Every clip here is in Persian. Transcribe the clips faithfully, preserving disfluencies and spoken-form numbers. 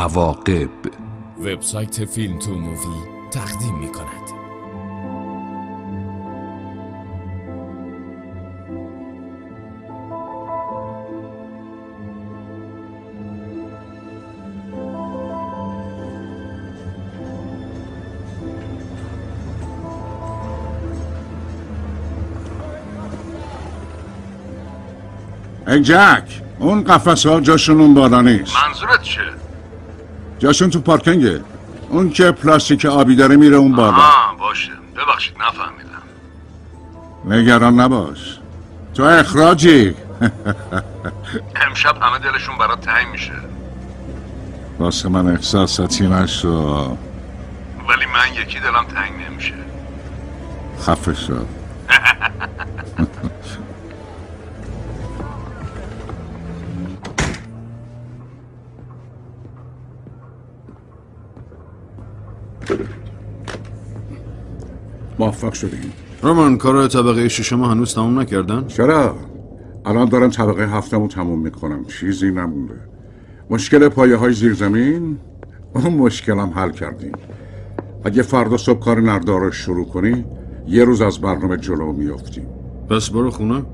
عواقب. وبسایت فیلم تو مووی تقدیم می کند. ای جک، اون قفس ها جاشون اون بالا نیست. منظورت چیه؟ جاشون تو پارکینگه. اون که پلاستیک آبی داره میره اون بالا. آها باشه، ببخشید نفهمیدم. نگران نباش، تو اخراجی. امشب همه دلشون برات تنگ میشه. واسه من احساساتی نشو. ولی من یکی دلم تنگ نمیشه. خفه شد. موفق شدیم. رومان، کار طبقه ششم هنوز تموم نکردن؟ چرا؟ الان دارم طبقه هفتمو تموم میکنم. چیزی نمونده. مشکل پایه های زیر زمین، اون مشکلم حل کردیم. اگه فردا صبح کار نردار رو شروع کنی، یه روز از برنامه جلو میافتیم. پس برو خونه.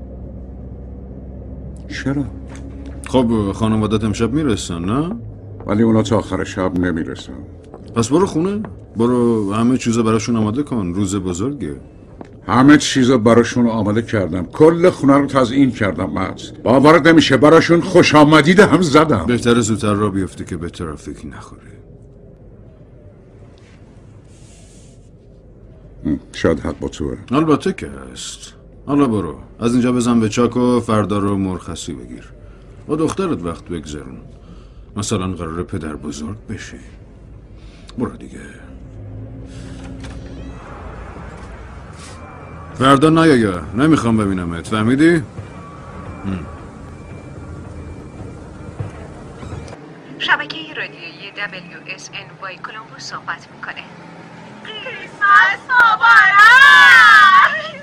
چرا؟ خب خانوادت امشب میرسن نه؟ ولی اونا تا آخر شب نمیرسن. پس برو خونه. برو همه چیزو براشون آماده کن. روز بزرگه. همه چیزو براشون آماده کردم. کل خونه رو تزیین کردم. ماز باورت نمیشه، براشون خوش آمدید هم زدم. بهتره زودتر را بیفته که به ترافیک نخوره. شاید حق با توه. البته که هست. حالا برو از اینجا بزن به چاک و فردا رو مرخصی بگیر. با دخترت وقت بگذرون. مثلا قراره پدر بزرگ بشه. برو دیگه. فردا نیایا، نمیخوام ببینمت. فهمیدی؟ شبکه رادیویی دبلیو اس ان وای کلمبوس صحبت میکنه. کریسمس مبارک!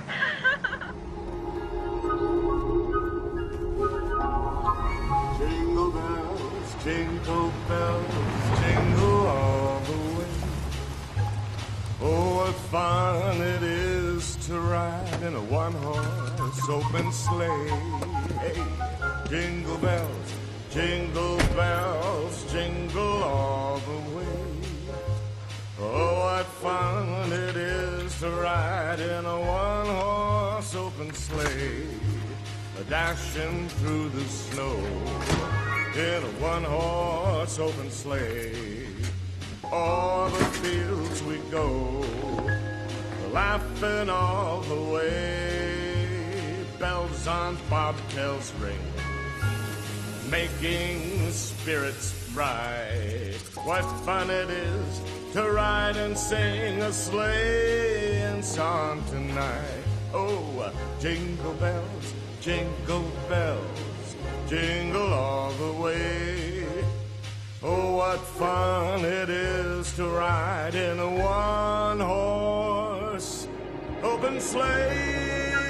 Jingle bells, jingle bells, jingle all the way. Oh, what fun it is to ride in a one-horse open sleigh. Hey, jingle bells, jingle bells, jingle all the way. Oh, what fun it is to ride in a one-horse open sleigh. Dashing through the snow in a one-horse open sleigh. All the fields we go, laughing all the way. Bells on bobtails ring, making spirits bright. What fun it is to ride and sing a sleighing song tonight. Oh, jingle bells, jingle bells, jingle all the way. Oh, what fun it is to ride in a one-horse open sleigh.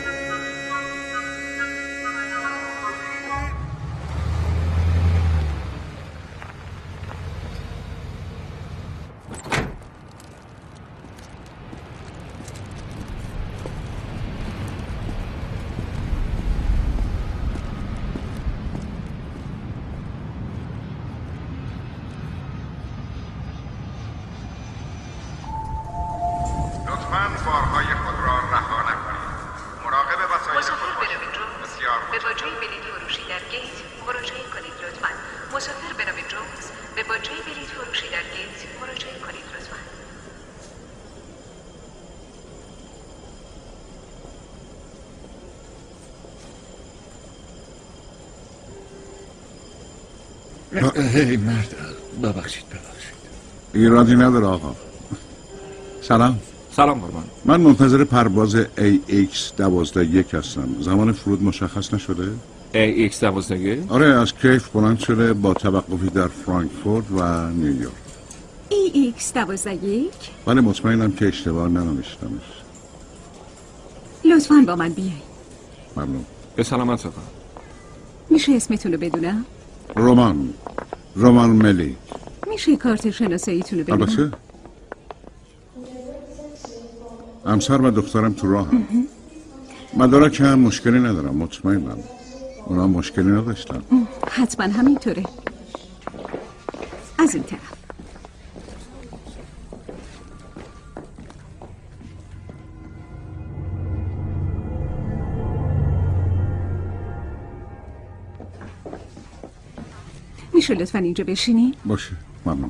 هی مرد، ببخشید ببخشید. ایرادی نداره آقا. سلام. سلام قربان. من منتظر پرواز ای ایکس دوازده یک هستم. زمان فرود مشخص نشده؟ ای ایکس دوازده یک؟ آره، از کیف بلند شده با توقفی در فرانکفورت و نیویورک. ای ایکس دوازده یک؟ ولی مطمئنم که اشتباه ننوشتمش. لطفاً با من بیای. ممنون. به سلامت آقا. میشه اسمتون رو بدونم؟ رومان. رومان ملی. میشه کارت شناساییتون رو ببینم؟ البته همسر و دخترم تو راه هم مدارک هم مشکلی ندارم، مطمئنم اونا مشکلی نداشتن. حتما همینطوره. از این طرف میشه لطفا اینجا بشینی؟ باشه ممنون.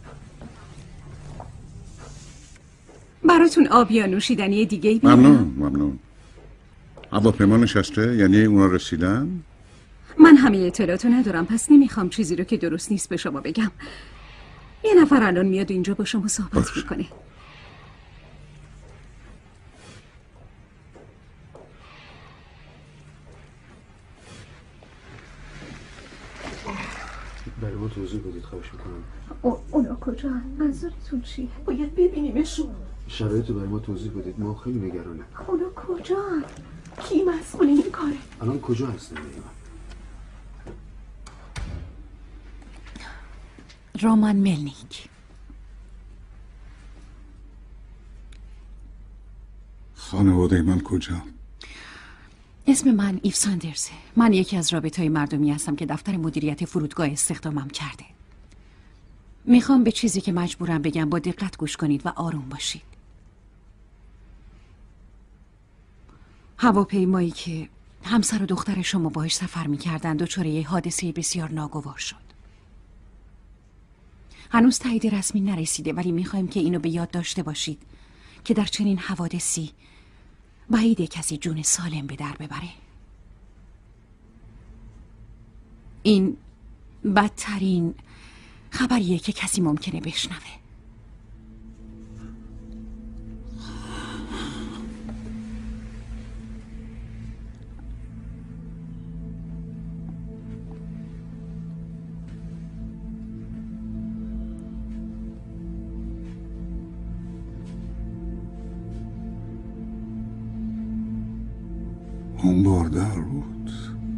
براتون آب یا نوشیدنی دیگه ای بیارم؟ ممنون ممنون. هواپیما نشسته؟ یعنی اونا رسیدن؟ من همه اطلاعاتو ندارم، پس نمیخوام چیزی رو که درست نیست به شما بگم. یه نفر الان میاد اینجا با شما صحبت باشه. میکنه. برای ما توضیح بدید خواهش میکنم. اونا کجا؟ منظورتون چیه؟ باید ببینیمشون. شرایط برای ما توضیح بدید، ما خیلی نگرانیم. اونا کجا؟ کی مسئول این کاره؟ الان کجا هستن؟ رومان ملنیک. خانواده من کجا؟ اسم من ایف ساندرسه. من یکی از رابطه‌های مردمی هستم که دفتر مدیریت فرودگاه استخدامم کرده. میخوام به چیزی که مجبورم بگم با دقت گوش کنید و آروم باشید. هواپیمایی که همسر و دختر شما باهاش سفر میکردن دچار یه حادثه بسیار ناگوار شد. هنوز تایید رسمی نرسیده، ولی میخوایم که اینو به یاد داشته باشید که در چنین حوادثی بعیده کسی جون سالم به در ببره. این بدترین خبریه که کسی ممکنه بشنوه. اون باردار بود.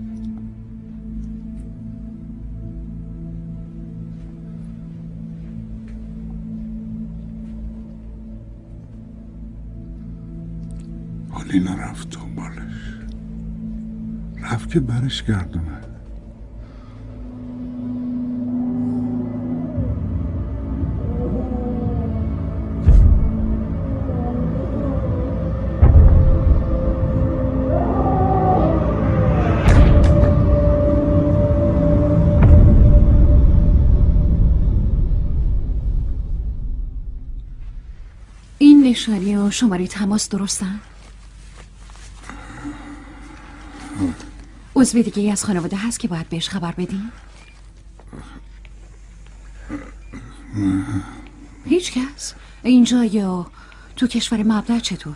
ولی نرفت دنبالش، رفت که برش گردونه. نشانی و شماره تماس درستن؟ عضو دیگه ای از خانواده هست که باید بهش خبر بدین؟ هیچ کس؟ اینجا یا تو کشور مبدأ چطور؟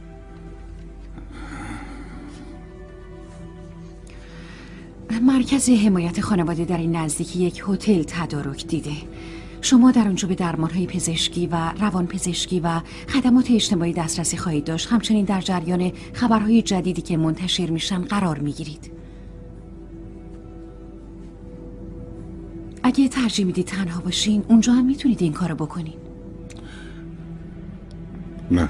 مرکز حمایت خانواده در این نزدیکی یک هتل تدارک دیده. شما در اونجا به درمانهای پزشکی و روان پزشکی و خدمات اجتماعی دسترسی خواهید داشت. همچنین در جریان خبرهای جدیدی که منتشر میشن قرار میگیرید. اگه ترجیح میدید تنها باشین، اونجا هم میتونید این کارو بکنین. نه.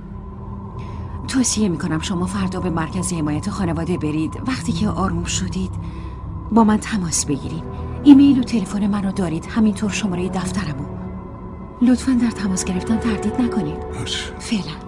توصیه میکنم شما فردا به مرکز حمایت خانواده برید. وقتی که آروم شدید با من تماس بگیرید. ایمیل و تلفن منو دارید، همینطور شماره دفترمو. لطفاً در تماس گرفتن تردید نکنید. باشه. فعلا.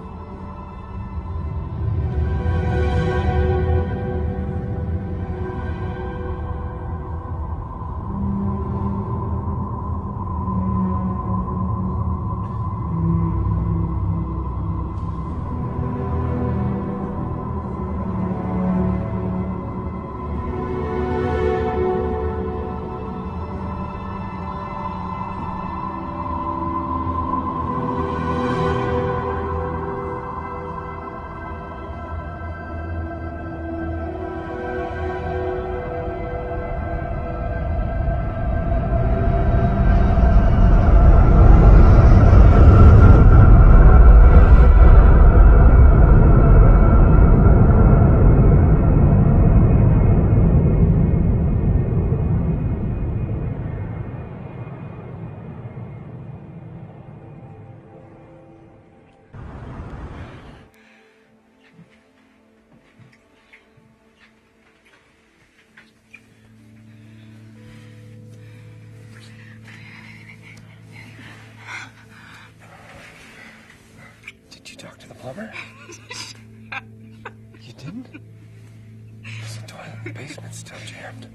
plumber? You didn't? The toilet in the basement's still jammed.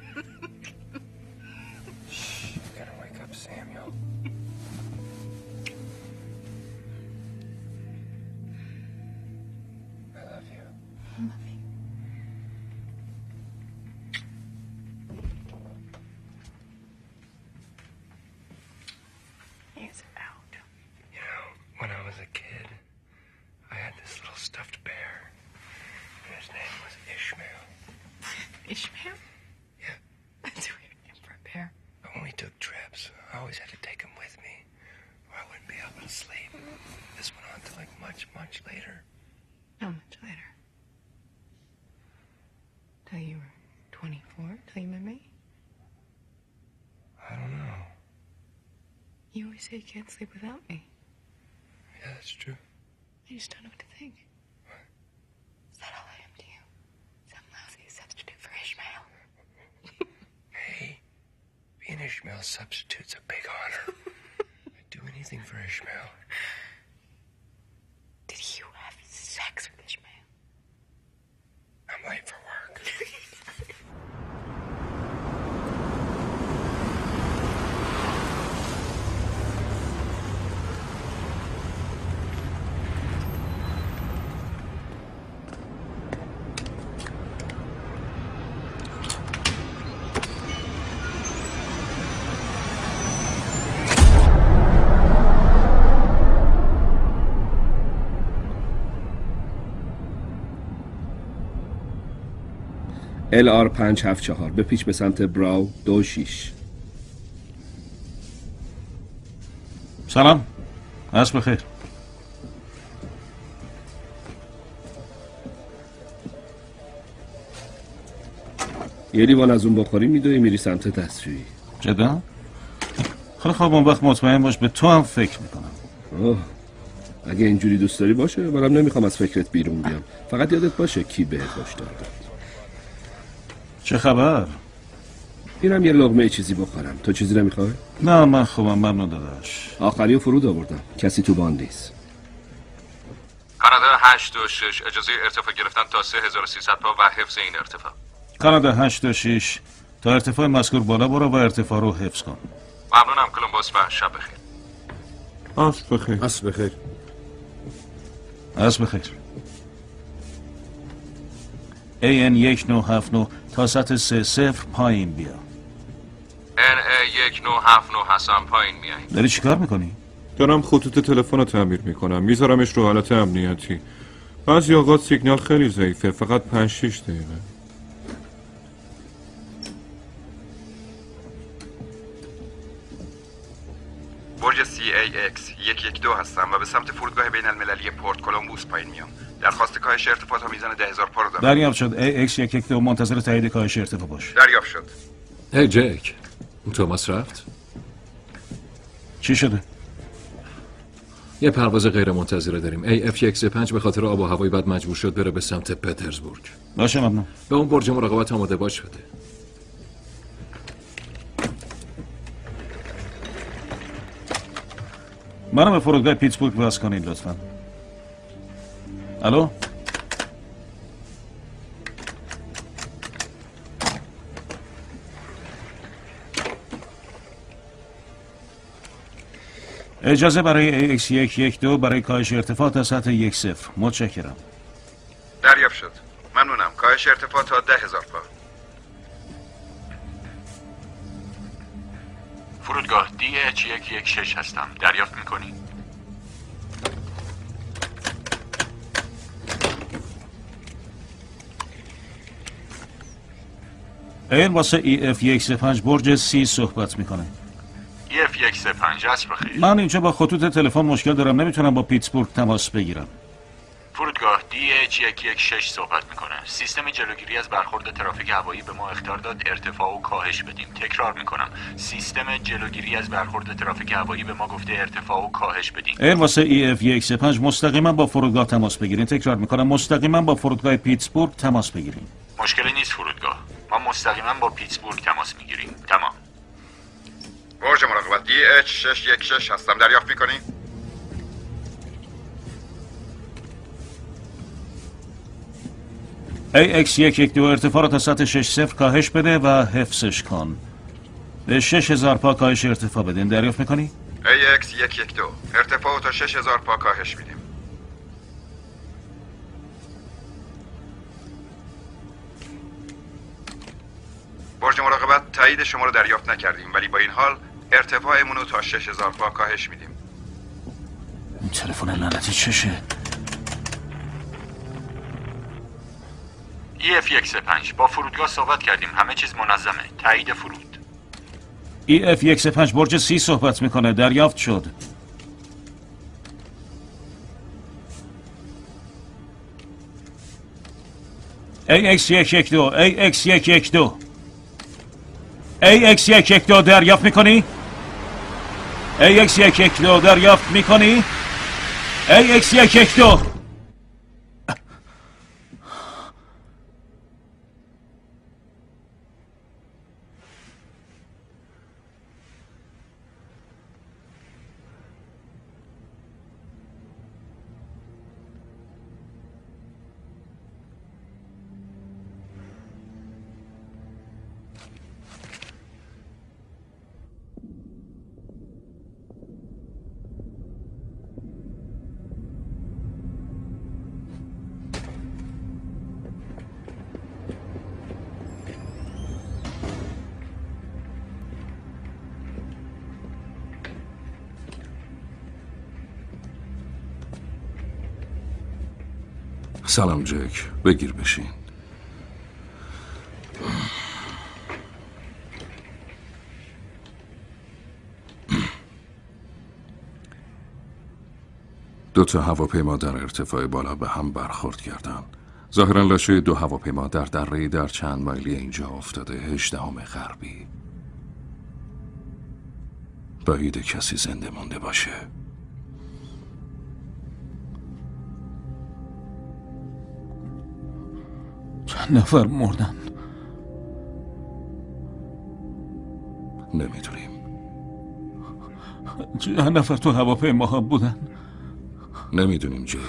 Shh, you gotta wake up Samuel. I love you. I love you. He's out. You know, when I was a kid, I had this little stuffed bear. And his name was Ishmael. Ishmael? Yeah. That's a weird name for a bear. But when we took trips, I always had to take him with me, or I wouldn't be able to sleep. This went on to like much, much later. How much later? Till you were twenty-four? Till you met me? I don't know. You always say you can't sleep without me. Yeah, that's true. I just don't know what to think. What? Is that all I am to you? Some lousy substitute for Ishmael? Hey, being Ishmael's substitute's a big honor. I'd do anything for Ishmael. Did you have sex with Ishmael? I'm late for work. ال آر پنج هفت چهار بپیچ به سمت براو دو شیش. سلام، عصر بخیر. یه لیوان از اون بخوری میدوی میری سمت دستشویی. جدا؟ خیلی خوب، اون وقت مطمئن باش به تو هم فکر میکنم. اوه، اگه اینجوری دوست داری باشه، منم نمیخوام از فکرت بیرون بیام. فقط یادت باشه کی بهت هشدار داد. چه خبر؟ اینم یه لقمه چیزی بخورم. تو چیزی نمیخوای؟ نه من خوبم، ممنون داداش. آخری رو فرود آوردم. کسی تو باند نیست. کانادا هشت و شش اجازه ارتفاع گرفتن تا سه هزار و سیصد پا و حفظ این ارتفاع. کانادا هشت و شش تا ارتفاع مذکور بالا برو و ارتفاع رو حفظ کن. ممنونم کولومبوس و شب بخیر. عصر بخیر. عصر بخیر. عصر بخیر. ای ان یک نه هفت نه تا سطح سه صفر پایین بیا. ان ای یک نه هفت نه حسن پایین میای. داری چیکار میکنی؟ دارم خطوط تلفن رو تعمیر میکنم. میذارمش رو حالت امنیتی. بعضی اوقات سیگنال خیلی ضعیفه، فقط پنج شش دقیقه. برج سی ای اکس یک یک دو هستم و به سمت فرودگاه بین المللی پورت کولومبوس پایین میام. درخواست کاهش ارتفاع تا میزان ده هزار پا رو دارم. دریافت شد. ای اکس یک یک دو منتظر تایید کاهش ارتفاع باش. دریافت شد. هی جک، توماس رفت؟ چی شده؟ یه پرواز غیر منتظره داریم. ای اف یک سه پنج به خاطر آب و هوای بد مجبور شد بره به سمت پترزبورگ. باشه ممنون. به اون برج مراقبت آماده باش بده. منو به فرودگاه پیتسبورگ وصل کنید لطفاً. الو؟ اجازه برای ای اکس یک یک دو برای کاهش ارتفاع تا سطح یک صفر. متشکرم. دریافت شد. ممنونم. کاهش ارتفاع تا ده هزار پا. فرودگاه دی اچ یک یک شش هستم. دریافت میکنی؟ این واسه ای اف یک سه پنج برج سی صحبت میکنه. ای اف یک سه پنج عصر بخیر. من اینجا با خطوط تلفن مشکل دارم، نمیتونم با پیتسبورگ تماس بگیرم. فرودگاه دی اچ یک یک شش صحبت میکنه. سیستم جلوگیری از برخورد ترافیک هوایی به ما اخطار داد ارتفاع و کاهش بدیم. تکرار میکنم، سیستم جلوگیری از برخورد ترافیک هوایی به ما گفته ارتفاع و کاهش بدیم. این واسه ای اف یک سه پنج مستقیما با فرودگاه تماس بگیرین. تکرار میکنم، مستقیما با فرودگاه پیتسبورگ تماس بگیرین. مشکلی نیست فرودگاه. ما مستقیما با پیتسبورگ تماس میگیریم. تمام. برج مراقبت دی اچ شش یک شش هستم. دریافت میکنی؟ ای اکس یک یک دو ارتفاع رو تا سطح شش صفر کاهش بده و حفظش کن. به شش هزار پا کاهش ارتفاع بدین. دریافت میکنی؟ ای اکس یک یک دو ارتفاع رو تا شش هزار پا کاهش میدیم. برج مراقبت تایید شما رو دریافت نکردیم، ولی با این حال ارتفاعمون رو تا شش هزار پا کاهش میدیم. این تلفن لعنتی چشه؟ ای اف یک سه پنج با فرودگاه صحبت کردیم، همه چیز منظمه. تایید فرود. ای اف یک سه پنج برج سی صحبت میکنه. دریافت شد. ای اکس یک یک دو ای اکس یک یک دو ای اکس یک یک دو دریافت میکنی؟ ای اکس یک یک دو دریافت میکنی؟ ای اکس یک یک دو سلام جک، بگیر بشین. دو تا هواپیما در ارتفاع بالا به هم برخورد کردند. ظاهرا لاشه دو هواپیما در دره‌ای در چند مایلی اینجا افتاده، هجدهم غربی. بعید کسی زنده مونده باشه. چند نفر مردن؟ نمیدونیم. چند نفر تو هواپیما ها بودن؟ نمیدونیم جک.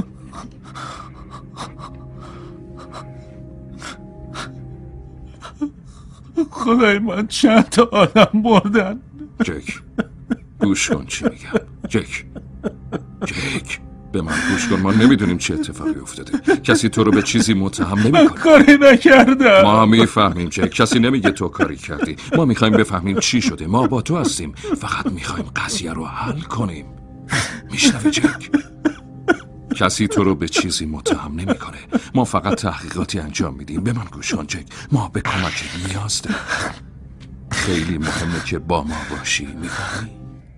خدای من چند تا آدم بردن. جک گوش کن چی میگم. جک جک به من گوش کن. ما نمیدونیم چه اتفاقی افتاده. کسی تو رو به چیزی متهم نمیکنه. کاری نکردم. ما میفهمیم جک. کسی نمیگه تو کاری کردی. ما میخوایم بفهمیم چی شده. ما با تو هستیم. فقط میخوایم قضیه رو حل کنیم. میشنوی جک؟ کسی تو رو به چیزی متهم نمیکنه. ما فقط تحقیقاتی انجام میدیم. به من گوش کن جک. ما به کمک نیاز داریم. خیلی مهمه که با ما باشی. میفهمی؟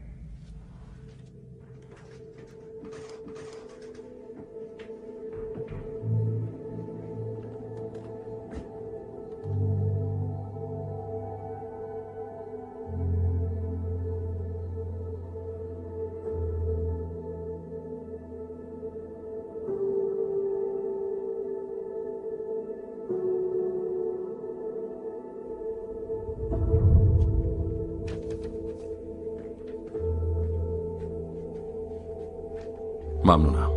ممنونم.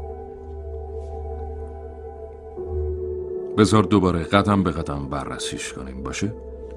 بذار دوباره قدم به قدم بررسیش کنیم. باشه؟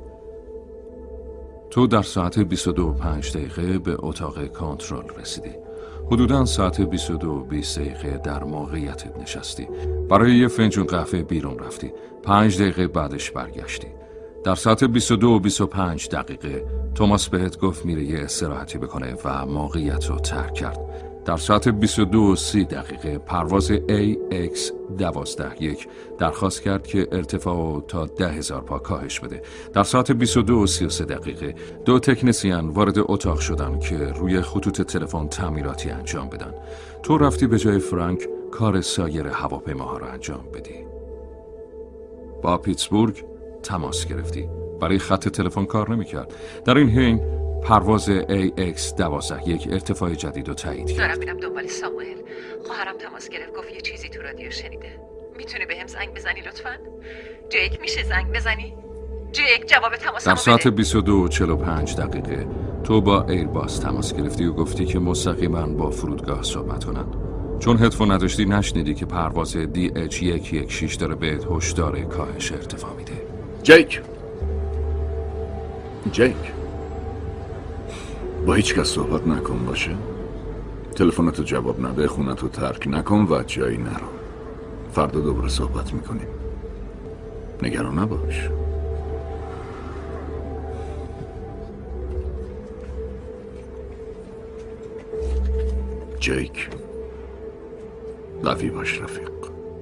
تو در ساعت بیست و دو و پنج دقیقه به اتاق کنترل رسیدی. حدوداً ساعت بیست و دو و بیست دقیقه در موقعیتت نشستی. برای یه فنجون قهوه بیرون رفتی. پنج دقیقه بعدش برگشتی. در ساعت بیست و دو و بیست و پنج دقیقه توماس بهت گفت میره یه استراحتی بکنه و موقعیت رو ترک کرد. در ساعت بیست و دو و سی دقیقه پرواز ای اکس دوازده یک درخواست کرد که ارتفاع تا ده هزار پا کاهش بده. در ساعت بیست و دو و سی و سه دقیقه دو تکنسین وارد اتاق شدن که روی خطوط تلفن تعمیراتی انجام بدن. تو رفتی به جای فرانک کار سایر هواپیماها را انجام بدی. با پیتسبورگ تماس گرفتی. برای خط تلفن کار نمی‌کرد. در این حین پرواز ای اکس دوازده یک ارتفاع جدید رو تایید کرد. دارم میرم دنبال ساموئل. خواهرم تماس گرفت، گفت یه چیزی تو رادیو شنیده. میتونی بهم زنگ بزنی لطفاً؟ جیک میشه زنگ بزنی؟ جیک جواب تماسمو در ساعت بده. بیست و دو و چهل و پنج دقیقه تو با ایرباس تماس گرفتی و گفتی که مستقیما با فرودگاه صحبت کنن. چون هدفون نداشتی نشنیدی که پرواز دی اچ یک یک شش داره بهت هشدار کاهش ارتفاع میده. جیک جیک با هیچ کس صحبت نکن باشه. تلفنتو جواب نده، خونتو ترک نکن و جایی نرو. فردا دوباره صحبت میکنیم. نگران نباش. جیک قوی باش رفیق.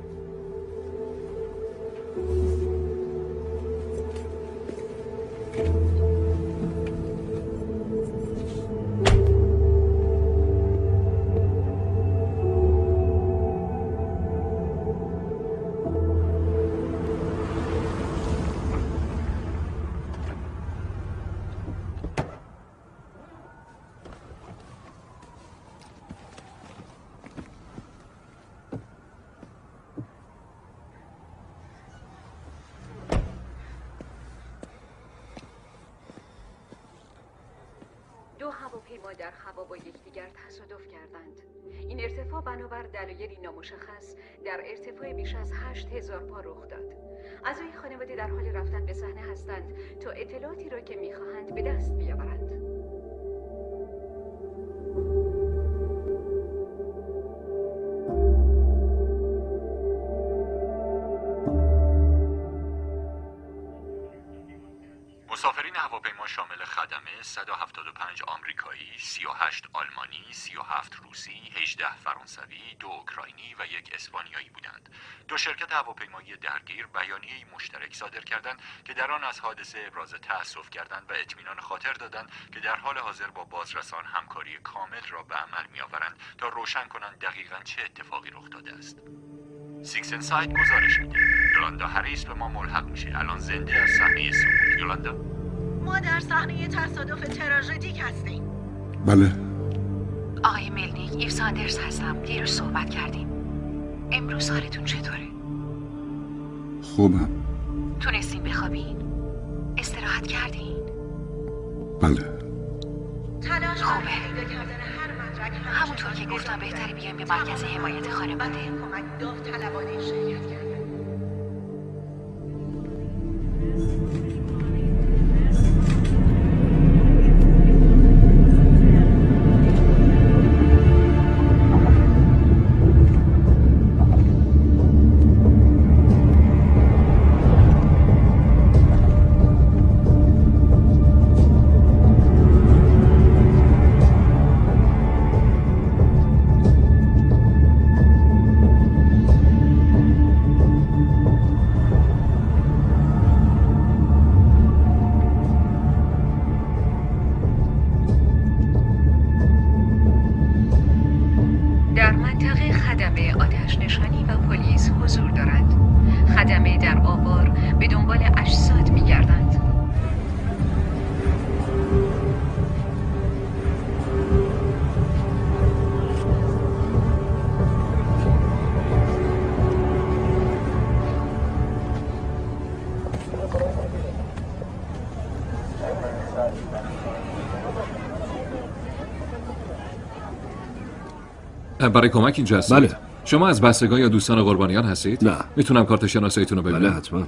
دو هواپیما در هوا با یکدیگر تصادف کردند. این ارتفاع بنابر دلایلی نامشخص در ارتفاع بیش از هشت هزار پا رخ داد. اعضای خانواده در حال رفتن به صحنه هستند تا اطلاعاتی را که می‌خواهند به دست بیاورند. مسافرین هواپیما شامل خدمه صد و هفتاد و پنج آمریکایی، سی و هشت آلمانی، سی و هفت روسی، هجده فرانسوی، دو اوکراینی و یک اسپانیایی بودند. دو شرکت هواپیمایی درگیر بیانیه‌ای مشترک صادر کردند که در آن از حادثه ابراز تأسف کردند و اطمینان خاطر دادند که در حال حاضر با بازرسان همکاری کامل را به عمل می‌آورند تا روشن کنند دقیقاً چه اتفاقی رخ داده است. سیکس انساید گزارش میده. یولاندا هریس به ما ملحق میشه. الان زنده از صحنه سقوط. یولاندا، ما در صحنه تصادف تراژدیک هستیم. بله. آقای ملنیک، ایو ساندرز هستم. دیروز صحبت کردیم. امروز حالتون چطوره؟ خوبم. تونستین بخوابین؟ استراحت کردین؟ بله. تلاش برای پیدا کردن هر مدرک همونطور که گفتم بهتره بیایم به مرکز حمایت خانواده. کمک داوطلبانه شرکت کردن. برای کمک اینجا هستید؟ بله. شما از بستگان یا دوستان قربانیان هستید؟ نه. میتونم کارت شناساییتون رو ببینم؟ بله حتما.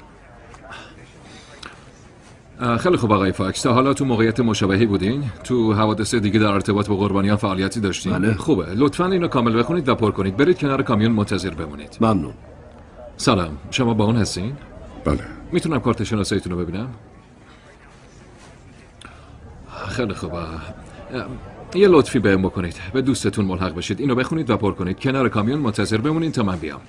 خیلی خوب آقای فاکس، تا حالا تو موقعیت مشابهی بودین؟ تو حوادث دیگه در ارتباط با قربانیان فعالیتی داشتین؟ بله. خوبه، لطفاً اینو کامل بخونید و پر کنید. برید کنار کامیون منتظر بمونید. ممنون. سلام، شما با اون هستین؟ بله. میتونم کارت شناساییتون رو ببینم؟ خیلی خوبه. یه لطفی بهم بکنید، به دوستتون ملحق بشید، اینو بخونید و پر کنید. کنار کامیون منتظر بمونید تا من بیام.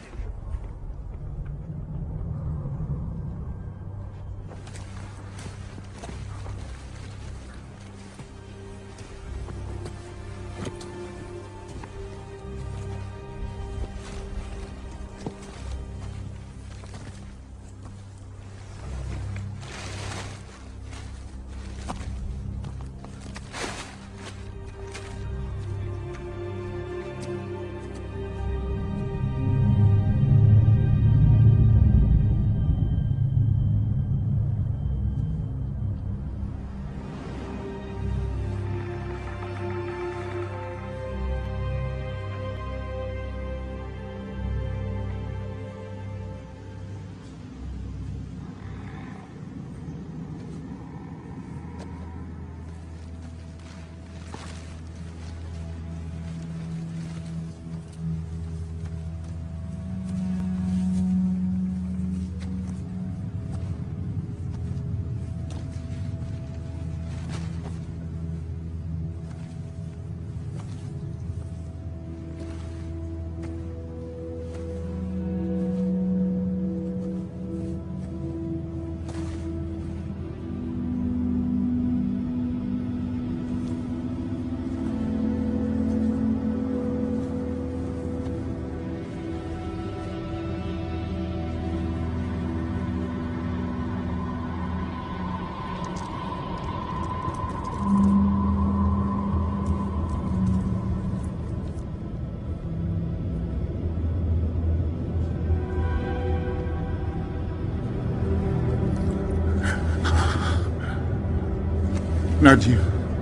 نادیا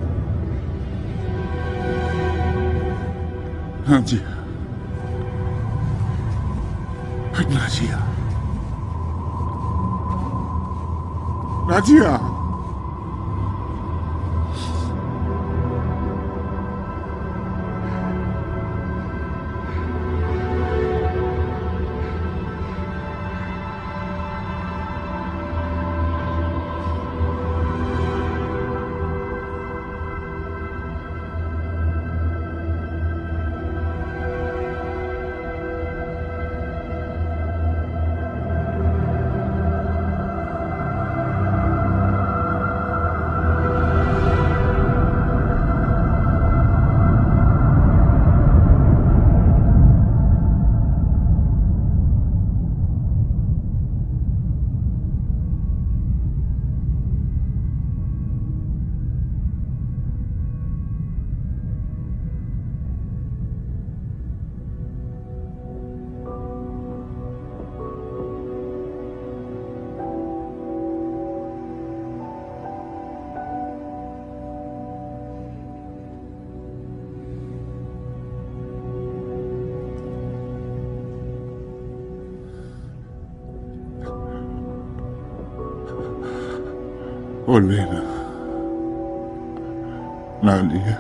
نادیا نادیا نادیا Olvida. Nadia.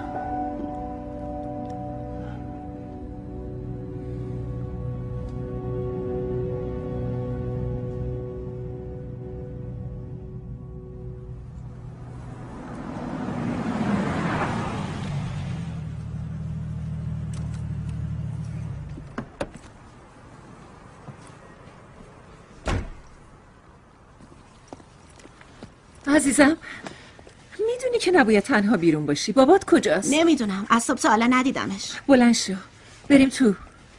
عزیزم میدونی که نباید تنها بیرون باشی. بابات کجاست؟ نمیدونم، از صبح تا حالا ندیدمش. بلند شو بریم تو.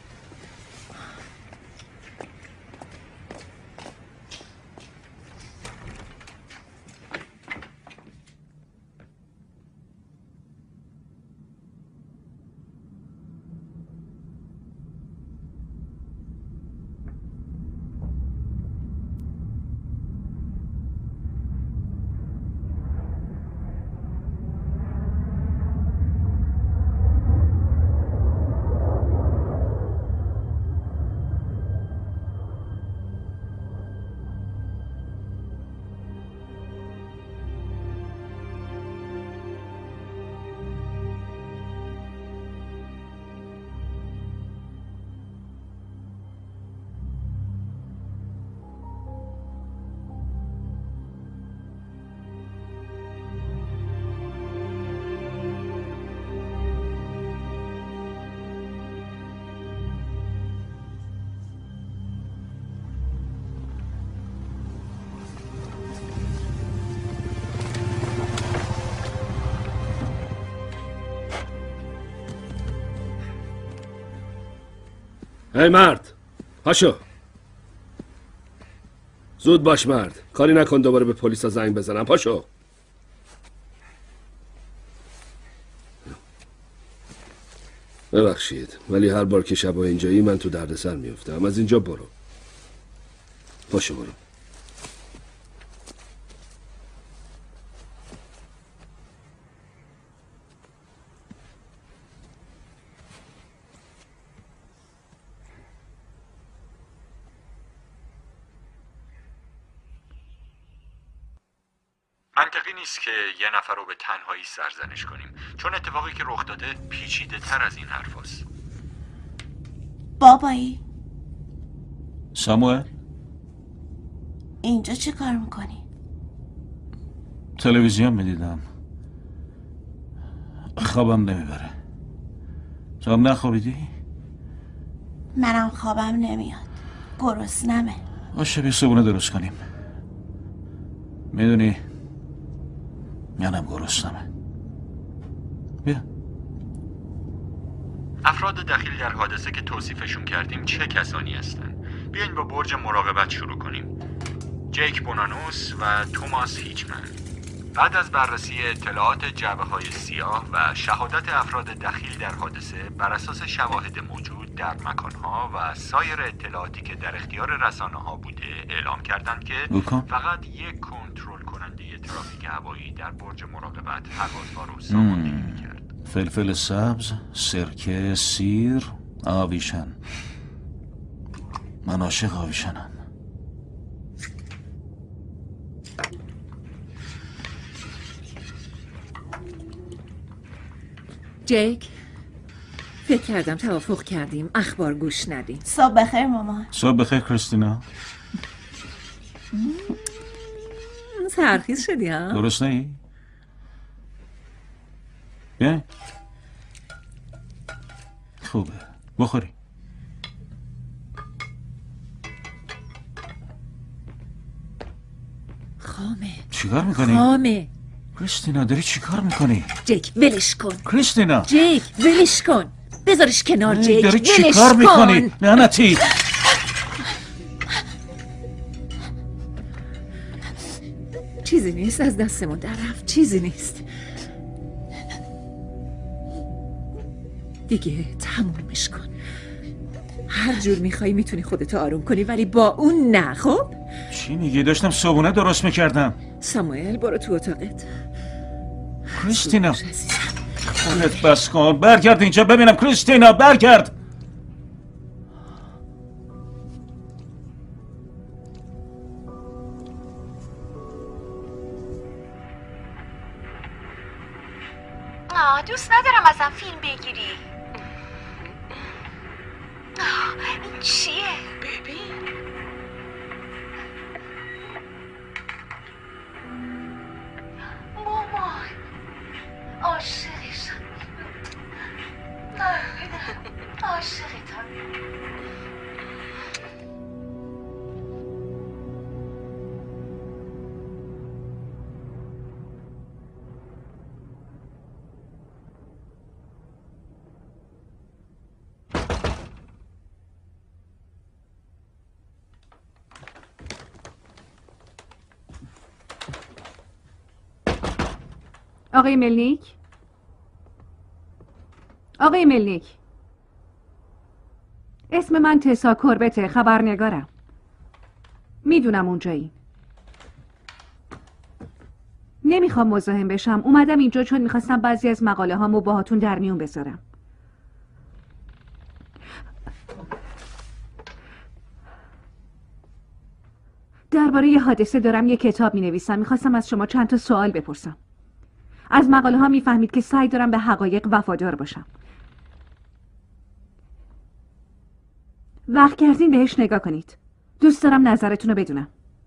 هی مرد، پاشو. زود باش مرد، کاری نکن دوباره به پلیس زنگ بزنم. پاشو. ببخشید ولی هر بار که شبا اینجایی من تو دردسر میفتم. از اینجا برو. پاشو برو. منطقی نیست که یه نفر رو به تنهایی سرزنش کنیم، چون اتفاقی که رخ داده پیچیده تر از این حرف هست. بابایی ساموئل اینجا چی کار میکنی؟ تلویزیون میدیدم، خوابم نمیبره. تو هم نخوابیدی؟ منم خوابم نمیاد، گرسنمه. باشه بیا صبحونه درست کنیم. میدونی منم گرسنمه. بیا. افراد دخیل در حادثه که توصیفشون کردیم چه کسانی هستن؟ بیاین با برج مراقبت شروع کنیم. جیک بونانوس و توماس هیچمن. بعد از بررسی اطلاعات جعبه‌های سیاه و شهادت افراد دخیل در حادثه بر اساس شواهد موجود در مکانها و سایر اطلاعاتی که در اختیار رسانه‌ها بوده اعلام کردند که بکن. فقط یک کنترل کننده راننده ترافیک هوایی در برج مراقبت پروازها رو ساماندهی میکرد. فلفل سبز، سرکه، سیر، آویشن. من عاشق آویشنم. جیک، فکر کردم توافق کردیم اخبار گوش ندیم. صبح بخیر مامان. صبح بخیر کریستینا. سرخیز شدی ها؟ درست نی؟ بیا. خوبه بخوری. خامه. چیکار میکنی؟ خامه. کریستینا داری چیکار میکنی؟ جیک ولش کن. کریستینا. جیک ولش کن. بذارش کنار جیک. داری ولش چیکار میکنی؟ لعنتی. چیزی نیست، از دستمون در رفت. چیزی نیست دیگه. تمومش کن. هر جور میخوای میتونی خودتو آروم کنی، ولی با اون نه. خب چی میگی؟ داشتم صبونه درست میکردم. ساموئل برو تو اتاقت. کریستینا خونت بس کن. برگرد اینجا ببینم. کریستینا برگرد. آه دوست ندارم ازم فیلم بگیری. آه این چیه؟ ببین مامان عاشقشم. عاشقتم. آقای ملنیک؟ آقای ملنیک، اسم من تسا کربته، خبرنگارم. میدونم اونجایی. نمیخوام مزاحم بشم. اومدم اینجا چون میخواستم بعضی از مقاله هامو باهاتون در میون بذارم. درباره یه حادثه دارم یه کتاب مینویسم. میخواستم از شما چند تا سوال بپرسم. از مقاله ها میفهمید که سعی دارم به حقایق وفادار باشم. وقت کردین بهش نگاه کنید. دوست دارم نظرتون رو بدونم.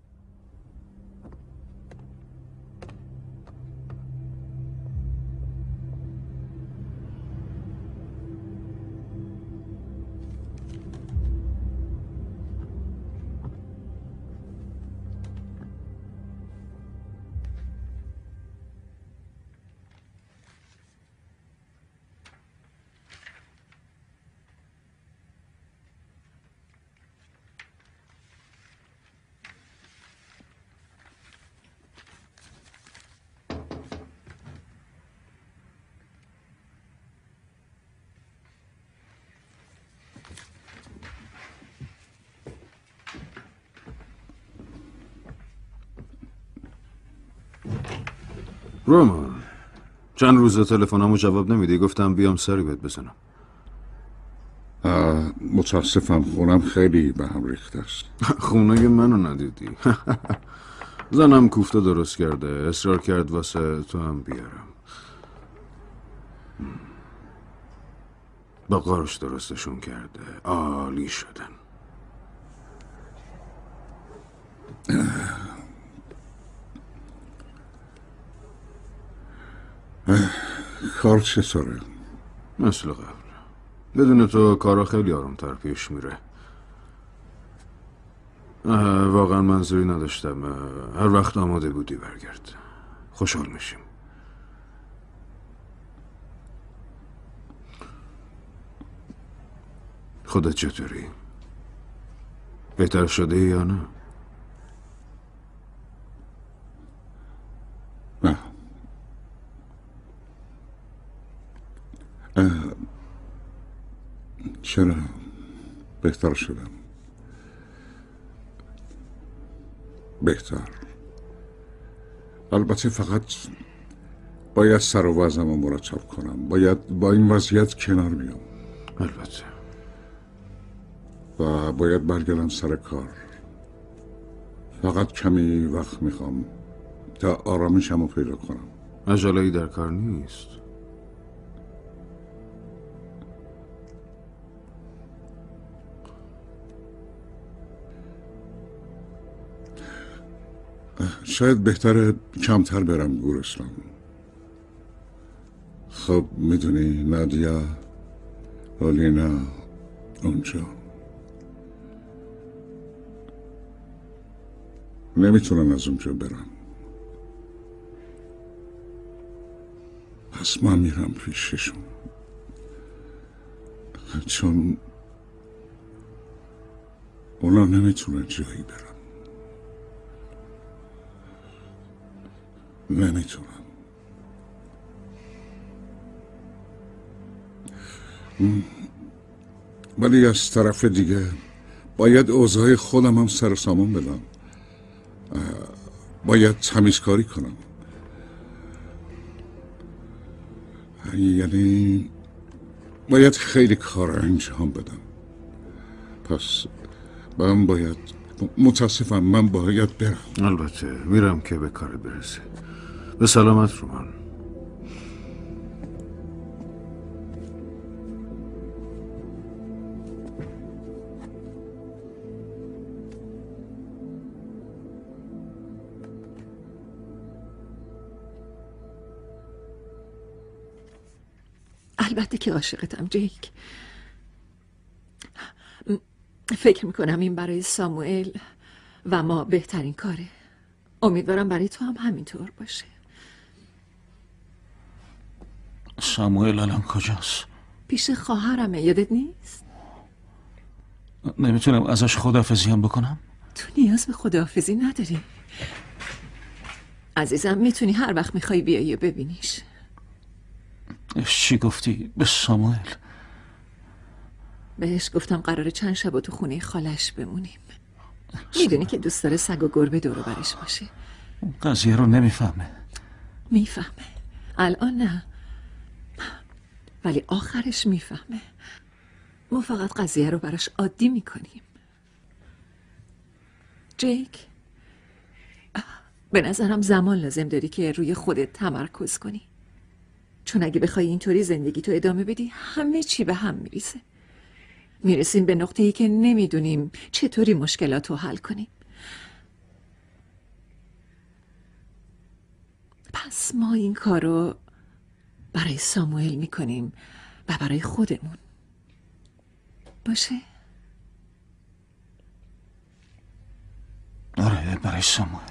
رومان چند روز تلفنامو جواب نمیدی. گفتم بیام سری بهت بزنم. متاسفم خونم خیلی به هم ریخته است. خونه منو ندیدی. زنم کوفته درست کرده. اصرار کرد واسه تو هم بیارم. با قارش درستشون کرده. عالی شدن. کار چطوره؟ مثل قبل. بدون تو کارا خیلی آرومتر پیش میره. واقعا منظوری نداشتم. هر وقت آماده بودی برگرد. خوشحال میشیم. خودت چطوری؟ بهتر شده یا نه؟ نه. چرا بهتر شدم؟ بهتر البته فقط باید سر و وضعم رو مرتب کنم. باید با این وضعیت کنار بیام. البته. و باید برگردم سر کار. فقط کمی وقت میخوام تا آرامشم رو پیدا کنم. عجله‌ای در کار نیست. شاید بهتره کمتر برم گورستان. خب میدونی نادیا، اولینا اونجا نمیتونم از اونجا برم. پس من میرم پیششون، چون اونا نمیتونن جایی برن. نمیتونم. ولی از طرف دیگه باید اوضاع خودم هم سر سامان بدم. باید تمیزکاری کنم. یعنی باید خیلی کار انجام بدم. پس من باید متاسفم من باید برم. البته میرم که به کار برسه. به سلامت رومان. البته که عاشقتم جیک. فکر میکنم این برای ساموئل و ما بهترین کاره. امیدوارم برای تو هم همینطور باشه. ساموئل الان کجاست؟ پیش خواهرمه، یادت نیست؟ نمیتونم ازش خداحافظی هم بکنم؟ تو نیاز به خداحافظی نداری عزیزم. میتونی هر وقت میخوای بیایی و ببینیش. چی گفتی به ساموئل؟ بهش گفتم قراره چند شب تو خونه خالش بمونیم. میدونی که دوست داره سگ و گربه دور و برش باشه. قضیه رو نمیفهمه. میفهمه. الان نه، ولی آخرش میفهمه. ما فقط قضیه رو براش عادی میکنیم. جیک، به نظرم زمان لازم داری که روی خودت تمرکز کنی، چون اگه بخوای اینطوری زندگی تو ادامه بدی همه چی به هم میریزه. میرسیم به نقطه‌ای که نمیدونیم چطوری مشکلات رو حل کنیم. پس ما این کار رو برای ساموئل میکنیم و برای خودمون. باشه؟ آره، برای ساموئل.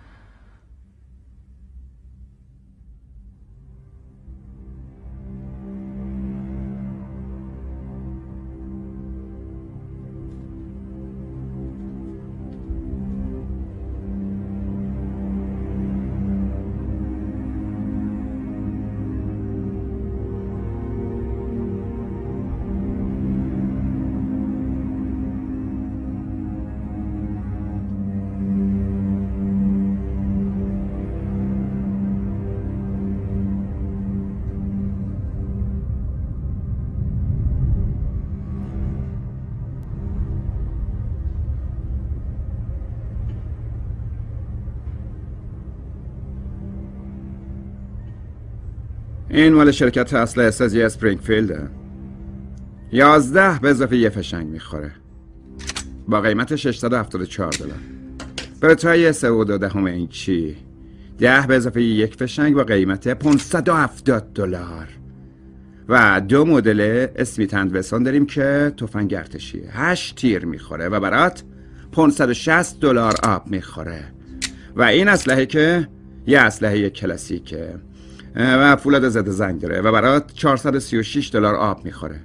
این مال شرکت اسلحه سازی اسپرینگفیلده. یازده به اضافه یه فشنگ میخوره با قیمت ششصد و هفتاد و چهار دلار. برای سه و دو دهم اینچی ده به اضافه یک فشنگ با قیمت پانصد و هفتاد دلار. و دو مدل اسمیت اند وسون داریم که تفنگ ارتشیه، هشت تیر میخوره و برات پانصد و شصت دلار آب میخوره. و این اسلحه که یه اسلحه کلاسیکه و فولاد ضد زنگ داره و برات چهارصد و سی و شش دلار آب میخوره.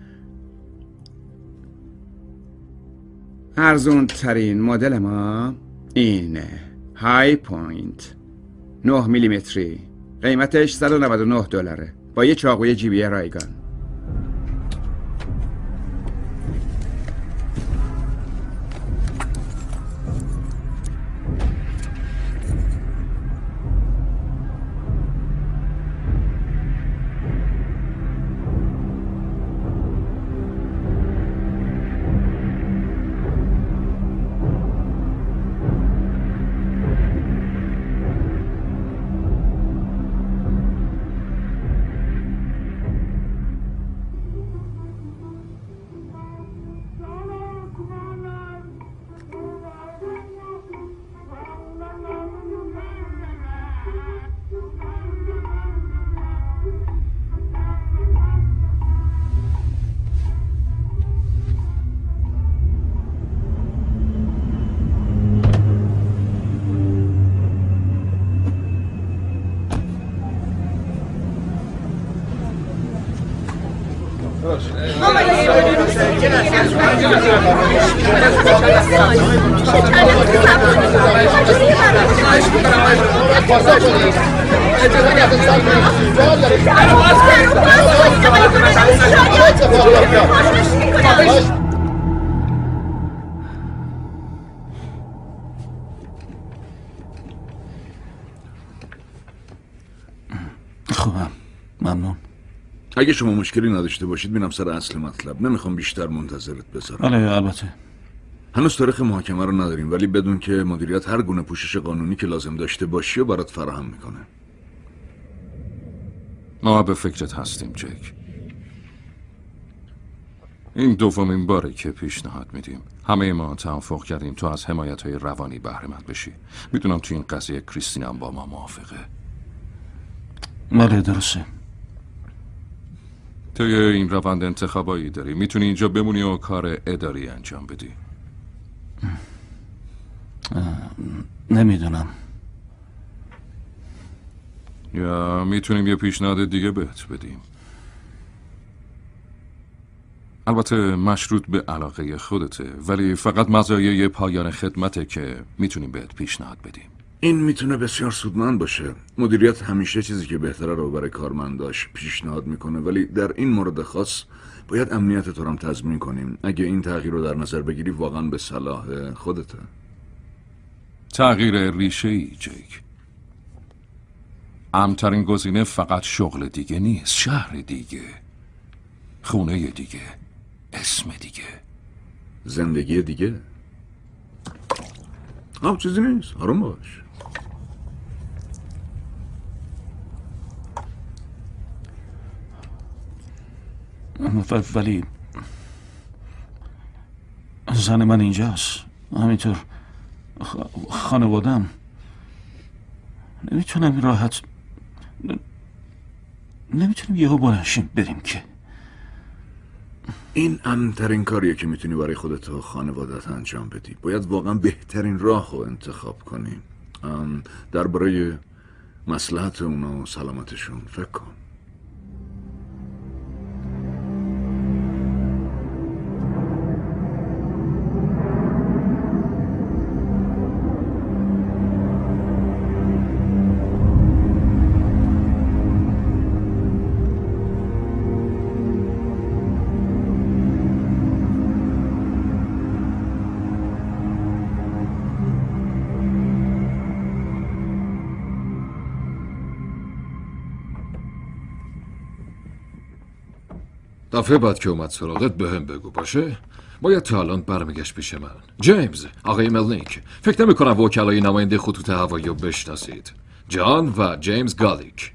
ارزون ترین مدل ما اینه، های پوینت نه میلیمتری، قیمتش صد و نود و نه دلاره با یه چاقوی جیبی رایگان. خوبم، ممنون. اگه شما مشکلی نداشته باشید میرم سر اصل مطلب. نمیخوام بیشتر منتظرت بذارم. بله البته. هنوز تاریخ محاکمه رو نداریم، ولی بدون که مدیریت هر گونه پوشش قانونی که لازم داشته باشی و برات فراهم میکنه. ما به فکرت هستیم جک. این دومین باره که پیشنهاد میدیم. همه ما توافق کردیم تو از حمایت‌های روانی بهره مند بشی. میدونم تو این قضیه کریستین هم با ما موافقه. بله درسته. تو این روند انتخابایی داری، میتونی اینجا بمونی و کار اداری انجام بدی. نمیدونم. یا میتونیم یه پیشنهاد دیگه بهت بدیم. البته مشروط به علاقه خودته، ولی فقط مزایای پایان خدمته که میتونیم بهت پیشنهاد بدیم. این میتونه بسیار سودمند باشه. مدیریت همیشه چیزی که بهتره رو برای کارمنداش پیشنهاد میکنه، ولی در این مورد خاص باید امنیت تو هم تضمین کنیم. اگه این تغییر رو در نظر بگیری واقعا به صلاح خودته. تغییر ریشه‌ای جک. امترین گزینه فقط شغل دیگه نیست، شهر دیگه، خونه دیگه، اسم دیگه، زندگی دیگه. آه چیزی نیست، آروم باش. ولی زن من اینجاست، همینطور خانوادم. نمیتونم راحت نمیتونیم یهو بلنشیم بریم که. این امن‌ترین کاریه که میتونی برای خودت و خانوادت انجام بدی. باید واقعا بهترین راه رو انتخاب کنی. درباره مصلحت اونا و سلامتشون فکر کن. دفعه بعد که اومد سراغت به هم بگو باشه؟ باید تا الان برمیگشت پیش من. جیمز، آقای ملنیک، فکر نمی کنم وکلای نماینده خطوط هوایی رو بشناسید. جان و جیمز گالیک.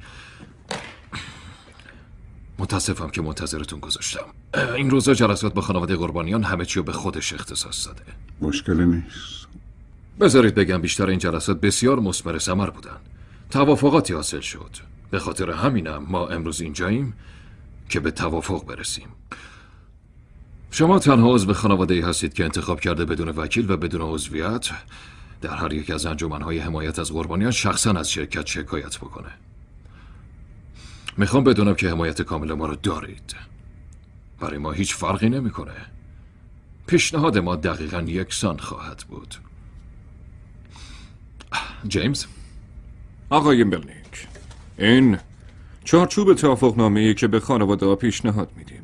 متاسفم که منتظرتون گذاشتم. این روزا جلسات با خانواده قربانیان همه چی رو به خودش اختصاص داده. مشکلی نیست. بذارید بگم بیشتر این جلسات بسیار مثمر ثمر بودن. توافقاتی حاصل شد. به خاطر همینم ما امروز اینجاییم که به توافق برسیم. شما تنها عضو خانواده‌ای هستید که انتخاب کرده بدون وکیل و بدون عضویت در هر یک از انجمن‌های حمایت از قربانیان شخصاً از شرکت شکایت بکنه. میخوام بدونم که حمایت کامل ما رو دارید. برای ما هیچ فرقی نمیکنه. پیشنهاد ما دقیقاً یکسان خواهد بود. جیمز؟ آقای ملنیک، این چارچوب توافقنامه‌ای که به خانواده ها پیشنهاد میدیم.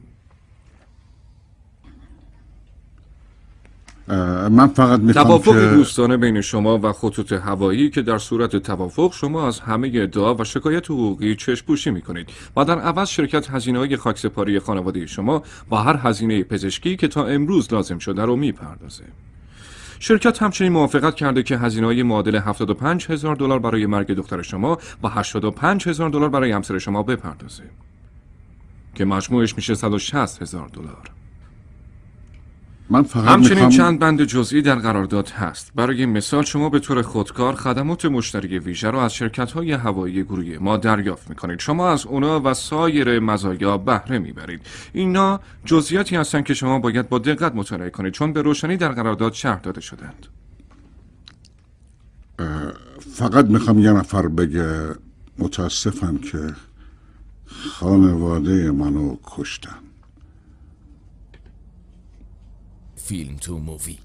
من فقط میخوام توافق که دوستانه بین شما و خطوط هوایی که در صورت توافق شما از همه ادعا و شکایت حقوقی چشم‌پوشی میکنید و در عوض شرکت هزینه‌های خاکسپاری خانواده شما با هر هزینه پزشکی که تا امروز لازم شده رو میپردازه. شرکت همچنین موافقت کرده که هزینه‌های معادل هفتاد و پنج هزار دلار برای مرگ دختر شما و هشتاد و پنج هزار دلار برای همسر شما بپردازه که مجموعش میشه صد و شصت هزار دلار. من فقط همچنین میخوام... چند بند جزئی در قرارداد هست. برای مثال شما به طور خودکار خدمات مشتری ویژه رو از شرکت‌های هوایی گروهی ما دریافت می‌کنید. شما از اونا و سایر مزایا بهره می‌برید. اینا جزئیاتی هستن که شما باید با دقت مطالعه کنید چون به روشنی در قرارداد شرح داده شدند. فقط میخوام یه نفر بگه متاسفم که خانواده منو کشتن. فیلم تو مووی.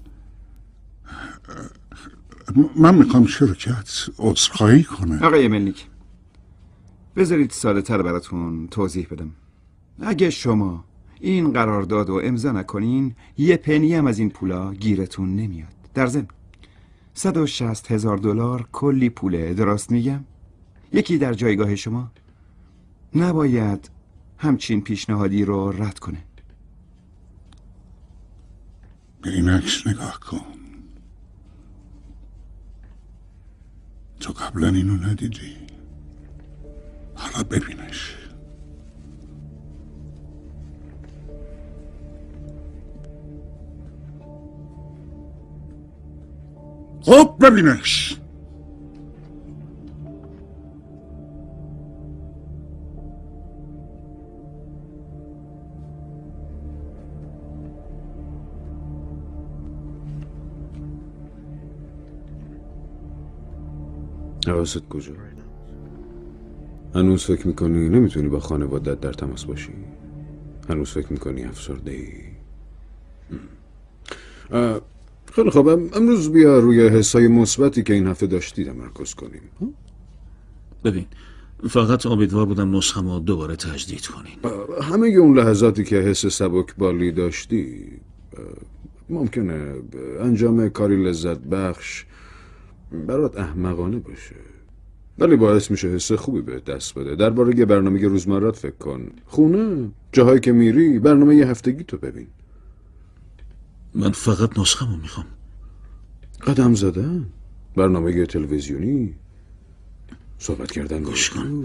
من میخوام شرکت عذرخواهی کنه. آقای ملنیک، بذارید ساده تر براتون توضیح بدم. اگه شما این قرارداد رو امضا نکنین یه پنی هم از این پولا گیرتون نمیاد. در ضمن صد و شصت هزار دلار کلی پوله، درست میگم؟ یکی در جایگاه شما نباید همچین پیشنهادی رو رد کنه. به این عکس نگاه کن. تو قبلا اینو ندیدی، حالا ببینش. خب ببینش. حواست کجا؟ هنوز فکر میکنی نمیتونی با خانوادت در تماس باشی؟ هنوز فکر میکنی افسرده ای؟ خیلی خوب، امروز بیا روی حسای مثبتی که این هفته داشتی تمرکز کنیم. ببین، فقط امیدوار بودم نسخه‌مو دوباره تجدید کنین. همه اون لحظاتی که حس سبکبالی داشتی ممکنه انجام کاری لذت بخش برات احمقانه باشه، ولی باعث میشه حس خوبی بهت دست بده. درباره یه برنامه روزمرت فکر کن، خونه، جاهایی که میری، برنامه یه هفتگی تو ببین. من فقط نسخه‌مو میخوام. قدم زدن، برنامه تلویزیونی، صحبت کردن. گوش کن،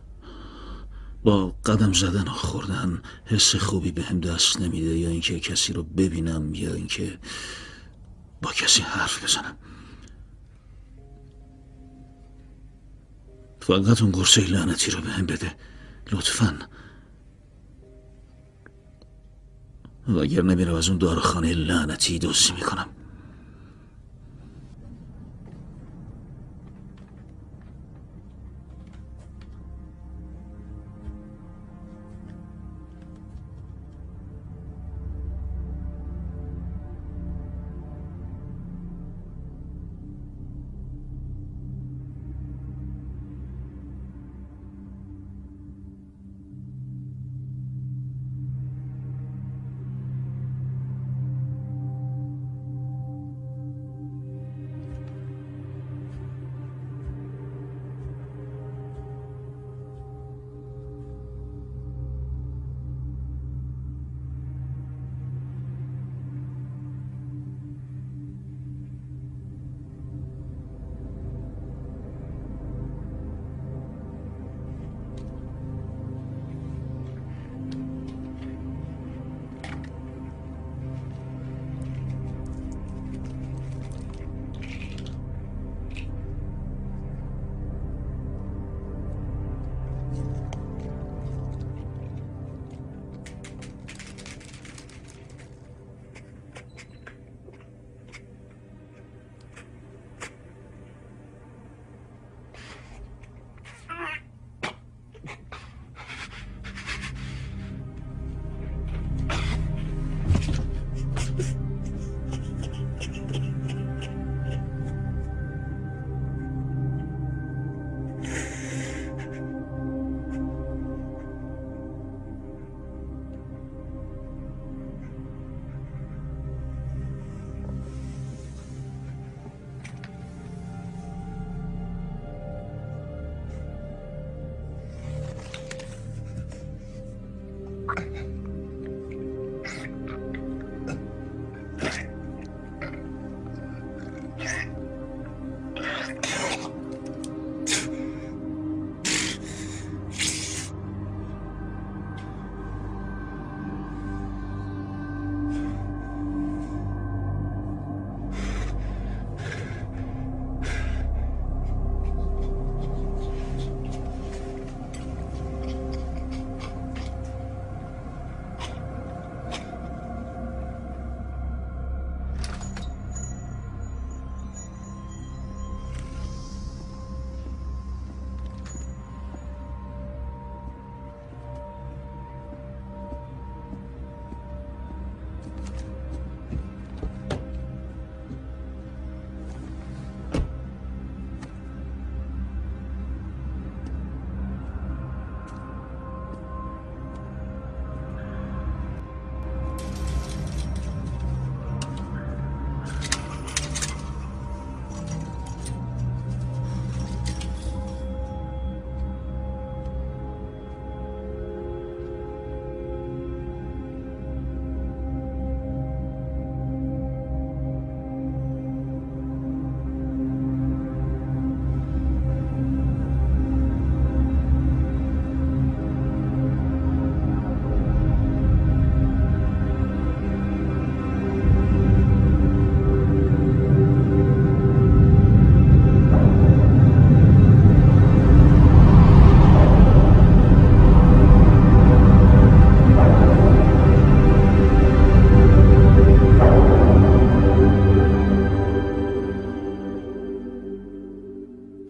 با قدم زدن و خوردن حس خوبی به هم دست نمیده، یا اینکه کسی رو ببینم یا اینکه با کسی حرف بزنم. فقط اون قرصه لعنتی رو به هم بده لطفاً، و اگر نمیرم از اون داروخانه لعنتی دزدی میکنم.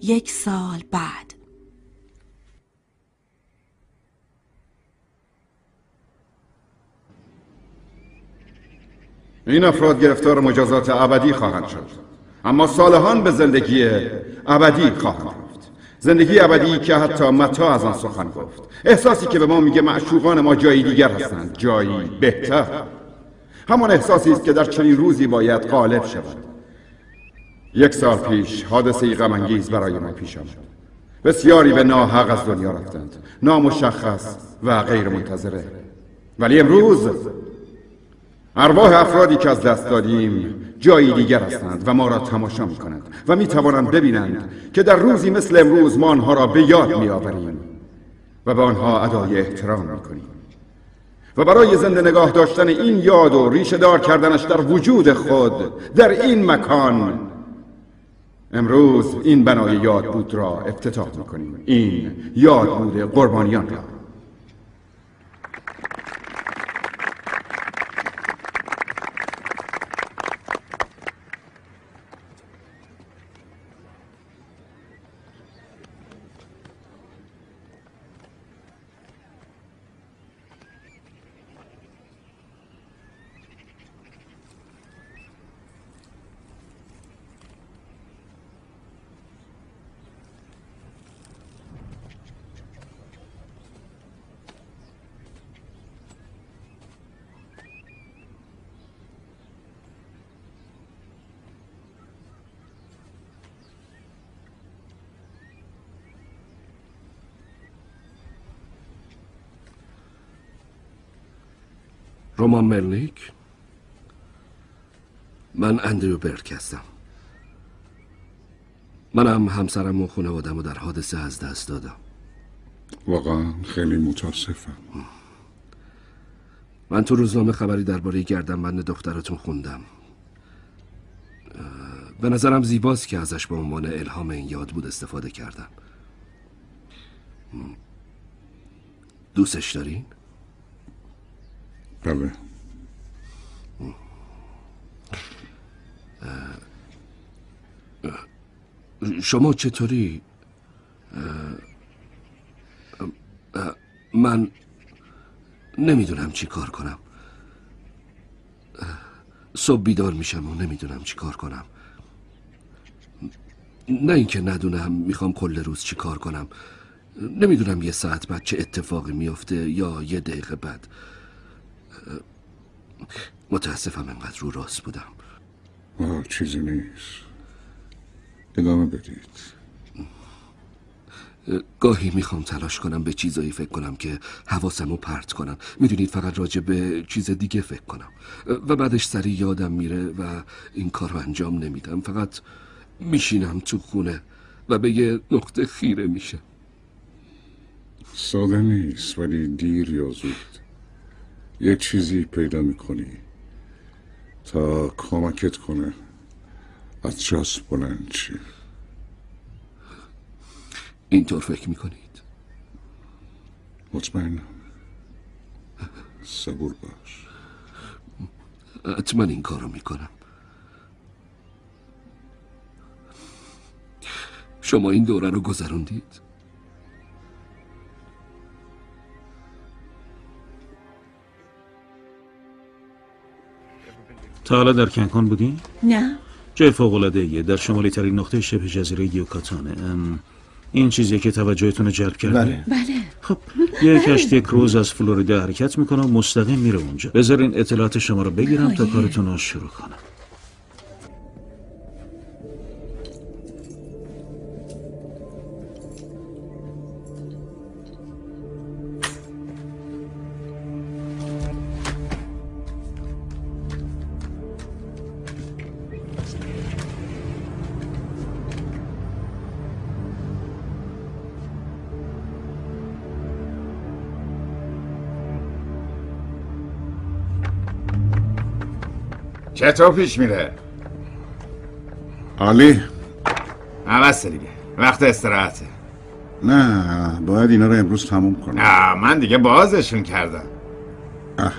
یک سال بعد. این افراد گرفتار مجازات ابدی خواهند شد، اما صالحان به زندگی ابدی خواهند رفت. زندگی ابدی که حتی متا از آن سخن گفت. احساسی که به ما میگه معشوقان ما جایی دیگر هستند، جایی بهتر. همان احساسی است که در چنین روزی باید غالب شود. یک سال پیش حادثه غم انگیز برای ما پیش آمد. بسیاری به ناحق از دنیا رفتند، نامشخص و غیر منتظره. ولی امروز ارواح افرادی که از دست دادیم جایی دیگر هستند و ما را تماشا می کنند و می توانند ببینند که در روزی مثل امروز ما آنها را به یاد می آوریم و به آنها ادای احترام می کنیم. و برای زنده نگاه داشتن این یاد و ریشه دار کردنش در وجود خود در این مکان، امروز این بنای یادبود را افتتاح می کنیم. این یادبود قربانیان را. رومان مرلیک، من اندریو برک هستم. منم همسرم و خانواده‌مو رو در حادثه از دست دادم. واقعا خیلی متاسفم. من تو روزنامه خبری درباره گردنبند دختراتون خوندم. به نظرم زیباست که ازش به عنوان الهام این یادبود استفاده کردم. دوستش دارین؟ بله. شما چطوری؟ من نمیدونم چی کار کنم. صبح بیدار میشم و نمیدونم چی کار کنم. نه اینکه ندونم میخوام کل روز چی کار کنم. نمیدونم یه ساعت بعد چه اتفاقی میفته یا یه دقیقه بعد. متاسفم انقدر رو راست بودم. آه چیزی نیست. ادامه بدید. گاهی میخوام تلاش کنم به چیزایی فکر کنم که حواسمو پرت کنم. میدونید فقط راجع به چیز دیگه فکر کنم و بعدش سریع یادم میره و این کار رو انجام نمیدم. فقط میشینم تو خونه و به یه نقطه خیره میشه. ساده نیست ولی دیر یا زود یه چیزی پیدا میکنی تا کمکت کنه از جاست بلند چی. اینطور فکر میکنید؟ مطمئنم. صبور باش. حتما این کارو میکنم. شما این دوره رو گذروندید؟ تا حالا در کنکن بودی؟ نه. جای فوق‌العاده‌ایه، در شمالی ترین نقطه شبه جزیره یوکاتانه. این چیزیه که توجهتون رو جلب کرده؟ بله. بله. خب یه کشتی یک روز از فلوریدا حرکت میکنه و مستقیم میره اونجا. بذارین اطلاعات شما رو بگیرم تا کارتون رو شروع کنم. چطور پیش میره؟ عالی. عوض دیگه، وقت استراحته. نه باید اینا رو امروز تموم کنم. نه من دیگه بازشون کردم. اه.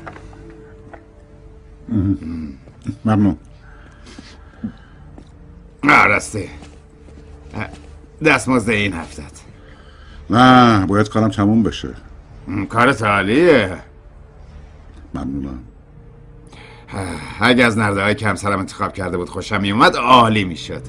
ممنون. آه راستی دستمزد این هفتت. نه باید کارم تموم بشه. کارت عالیه. ممنونم. اگه از نرده های کم سرم انتخاب کرده بود خوشم می اومد عالی می شد.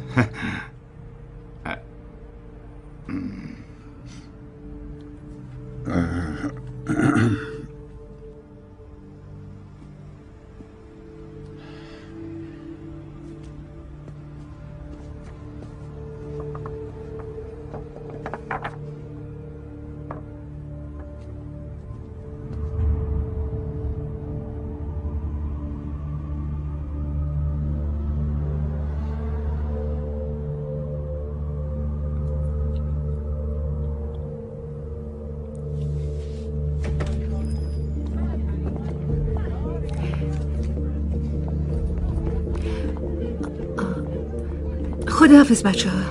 خداحافظ بچه ها.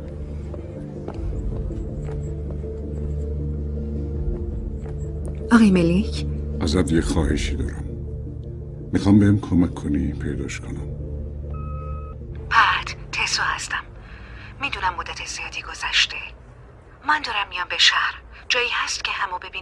آقای ملیک، ازت یه خواهشی دارم. میخوام بهم کمک کنی پیداش کنم. پت تسو هستم. میدونم مدت زیادی گذشته. من دارم میام به شهر. جایی هست که همو ببینی؟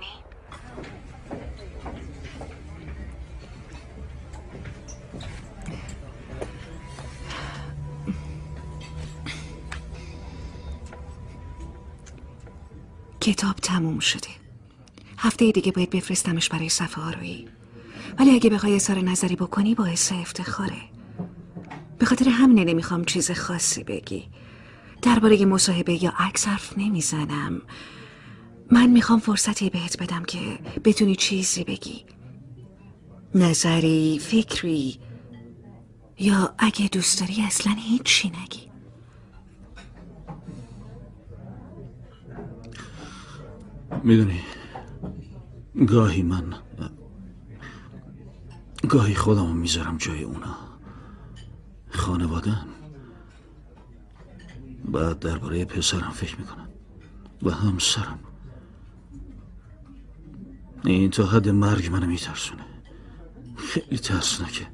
کتاب تموم شده. هفته دیگه باید بفرستمش برای صفحه آرویی. ولی اگه بخوای اظهار نظری بکنی باعث افتخاره. به خاطر همینه نمیخوام چیز خاصی بگی. درباره مصاحبه یا عکس حرف نمیزنم. من میخوام فرصتی بهت بدم که بتونی چیزی بگی. نظری، فکری، یا اگه دوست داری اصلا هیچی نگی. میدونی گاهی من گاهی خودمو میذارم جای اونا، خانواده‌ام. بعد درباره پسرم فکر میکنم و همسرم. این تا حد مرگ منو میترسونه. خیلی ترسناکه.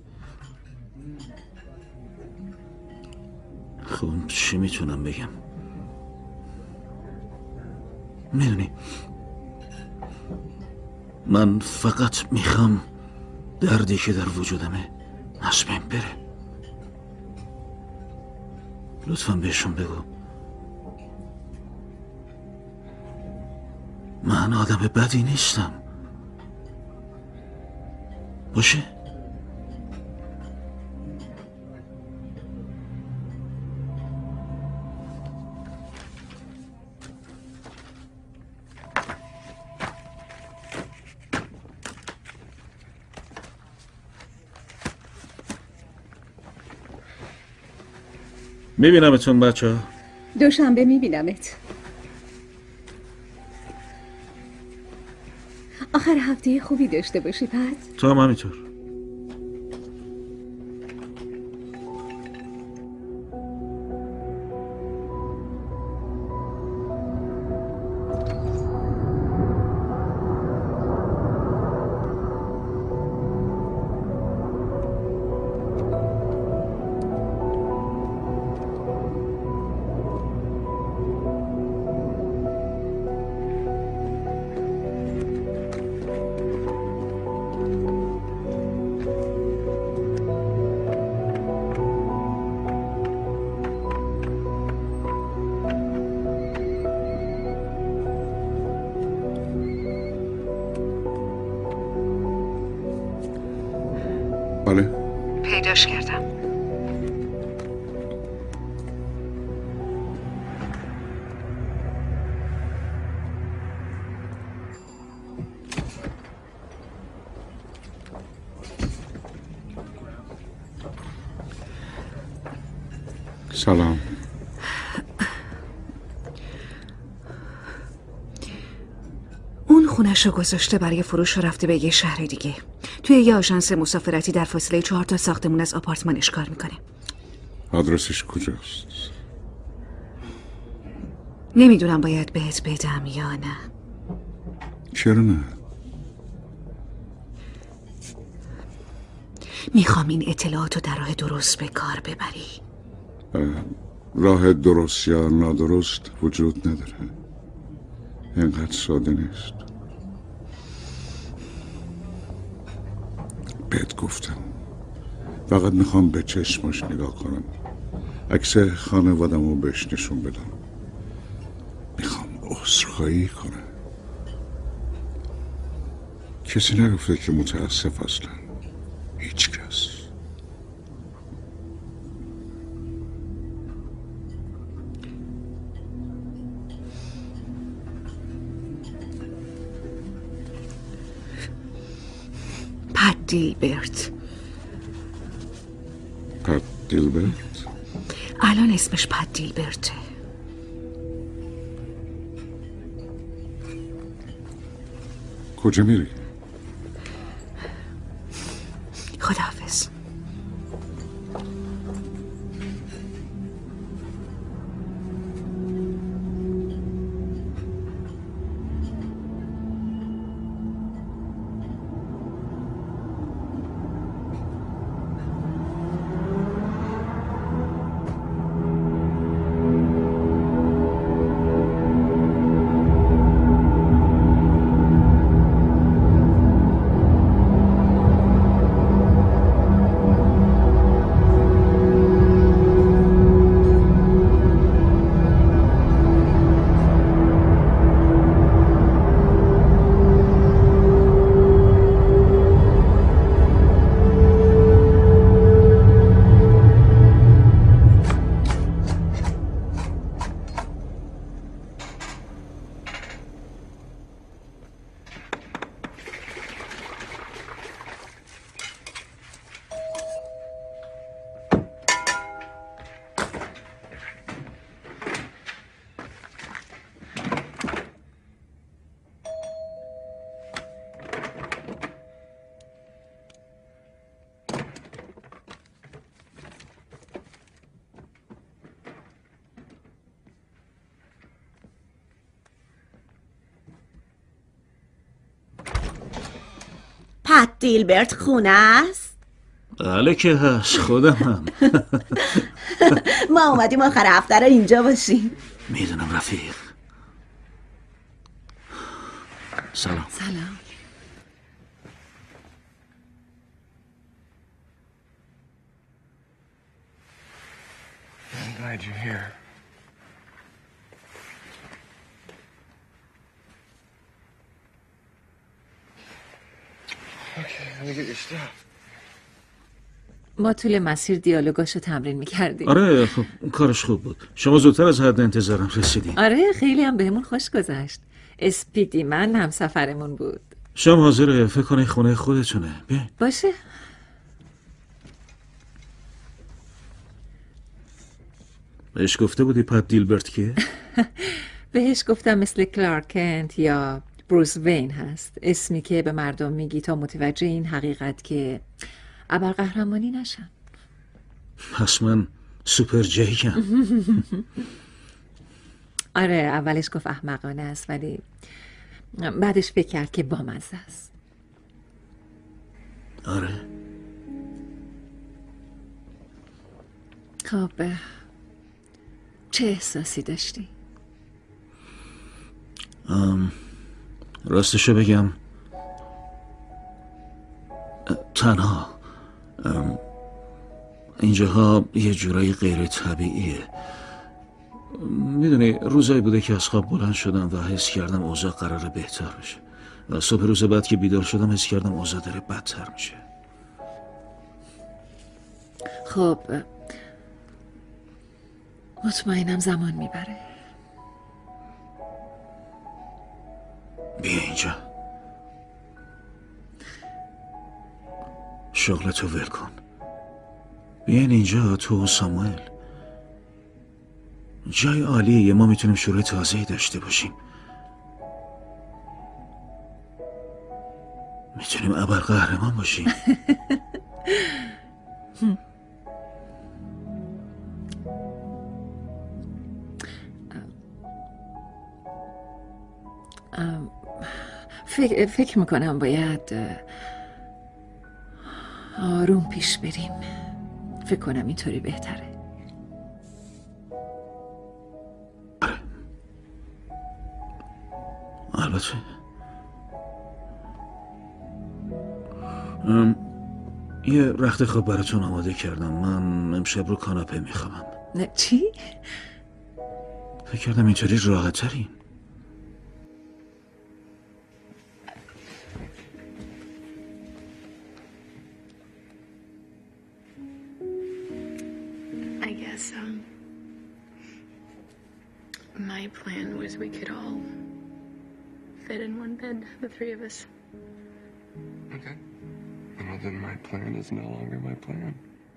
خب چی میتونم بگم؟ میدونی من فقط میخوام دردی که در وجودمه از بین بره. لطفاً بهشون بگو من آدم بدی نیستم. باشه؟ میبینمتون بچه ها. دوشنبه میبینمت. آخر هفته خوبی داشته باشی پت. تو هم همینطور. بله پیداش کردم. سلام. اون خونش رو گذاشته برای فروش و رفته به یه شهر دیگه. توی یه آژانس مسافرتی در فاصله چهار تا ساختمون از آپارتمانش کار میکنه. آدرسش کجاست؟ نمیدونم باید بهت بدم یا نه. چرا نه؟ میخوام این اطلاعاتو در راه درست به کار ببری. راه درست یا نادرست وجود نداره. اینقدر ساده نیست. بهت گفتم فقط میخوام به چشمش نگاه کنم، عکس خانوادم رو بهش نشون بدم، میخوام عذرخواهی کنم. کسی نگفته که متاسف اصلا، هیچ کس. پت دیلبرت. پت دیلبرت؟ الان اسمش پت دیلبرته. کجا میری؟ خداحافظ. پت دیلبرت خونه است؟ بله که هست، خودم هم. ما اومدیم آخر هفته رو اینجا باشیم. میدونم رفیق. سلام. سلام. I'm glad you're here. Okay, let me get your stuff. ما طول مسیر دیالوگاشو تمرین میکردیم. آره خب کارش خوب بود. شما زودتر از حد انتظارم رسیدین. آره خیلی هم بهمون خوش گذشت. اسپیدی من هم سفرمون بود. شام حاضره، فکر کنی خونه خودتونه. بیاین. باشه. بهش گفته بودی پت دیلبرت کیه؟ بهش گفتم مثل کلارک کنت یا بروس وین هست، اسمی که به مردم میگی تا متوجه این حقیقت که ابرقهرمانی نشن. پس من سوپر جیکم. آره اولش گفت احمقانه است ولی بعدش فکر کرد که بامزه است. آره. خب چه احساسی داشتی؟ ام، راستشو بگم تنها ام، اینجاها یه جورایی غیر طبیعیه. میدونی روزایی بوده که از خواب بلند شدم و حس کردم اوضاع قراره بهتر بشه و صبح روز بعد که بیدار شدم حس کردم اوضاع داره بدتر میشه. خب مطمئنم زمان میبره. بیا اینجا. شغلتو ول کن. بیاین اینجا تو و ساموئل. جای عالیه، ما میتونیم شروع تازه‌ای داشته باشیم. میتونیم ابرقهرمان باشیم. فکر, فکر میکنم باید آروم پیش بریم. فکر کنم اینطوری بهتره. حالته؟ ام، یه رخت خواب براتون آماده کردم. من امشب رو کاناپه میخوام. نه چی؟ فکر کردم اینطوری راحت ترین. I guess, um, my plan was we could all fit in one bed, the three of us. Okay. Well, then my plan is no longer my plan.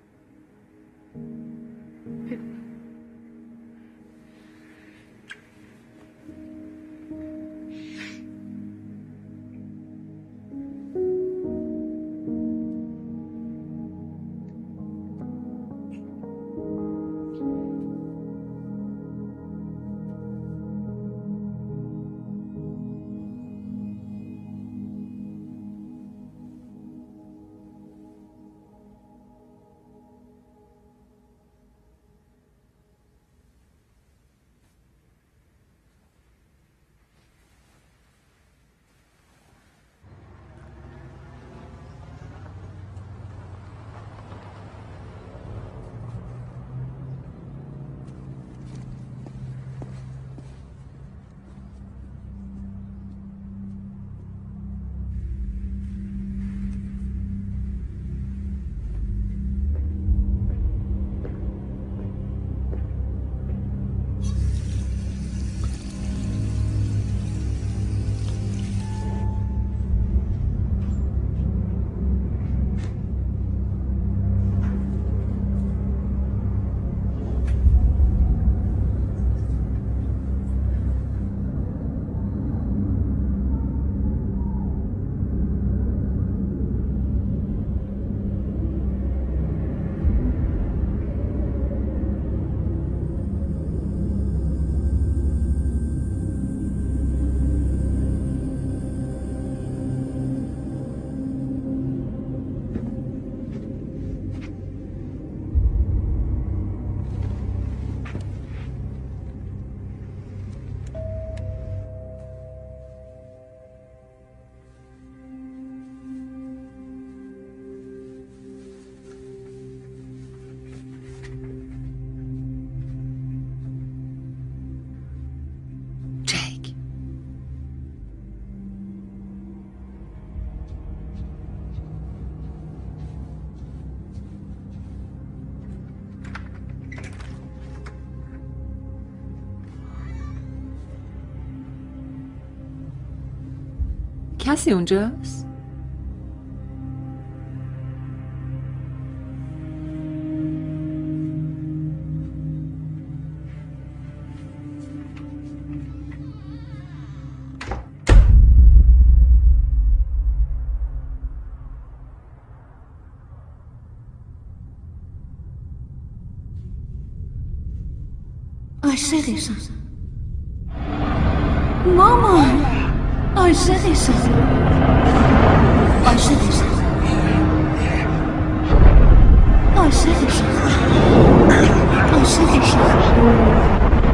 کسی اونجاست؟ عاشقشم مامان، عاشقشم عاشقشم عاشقشم عاشقشم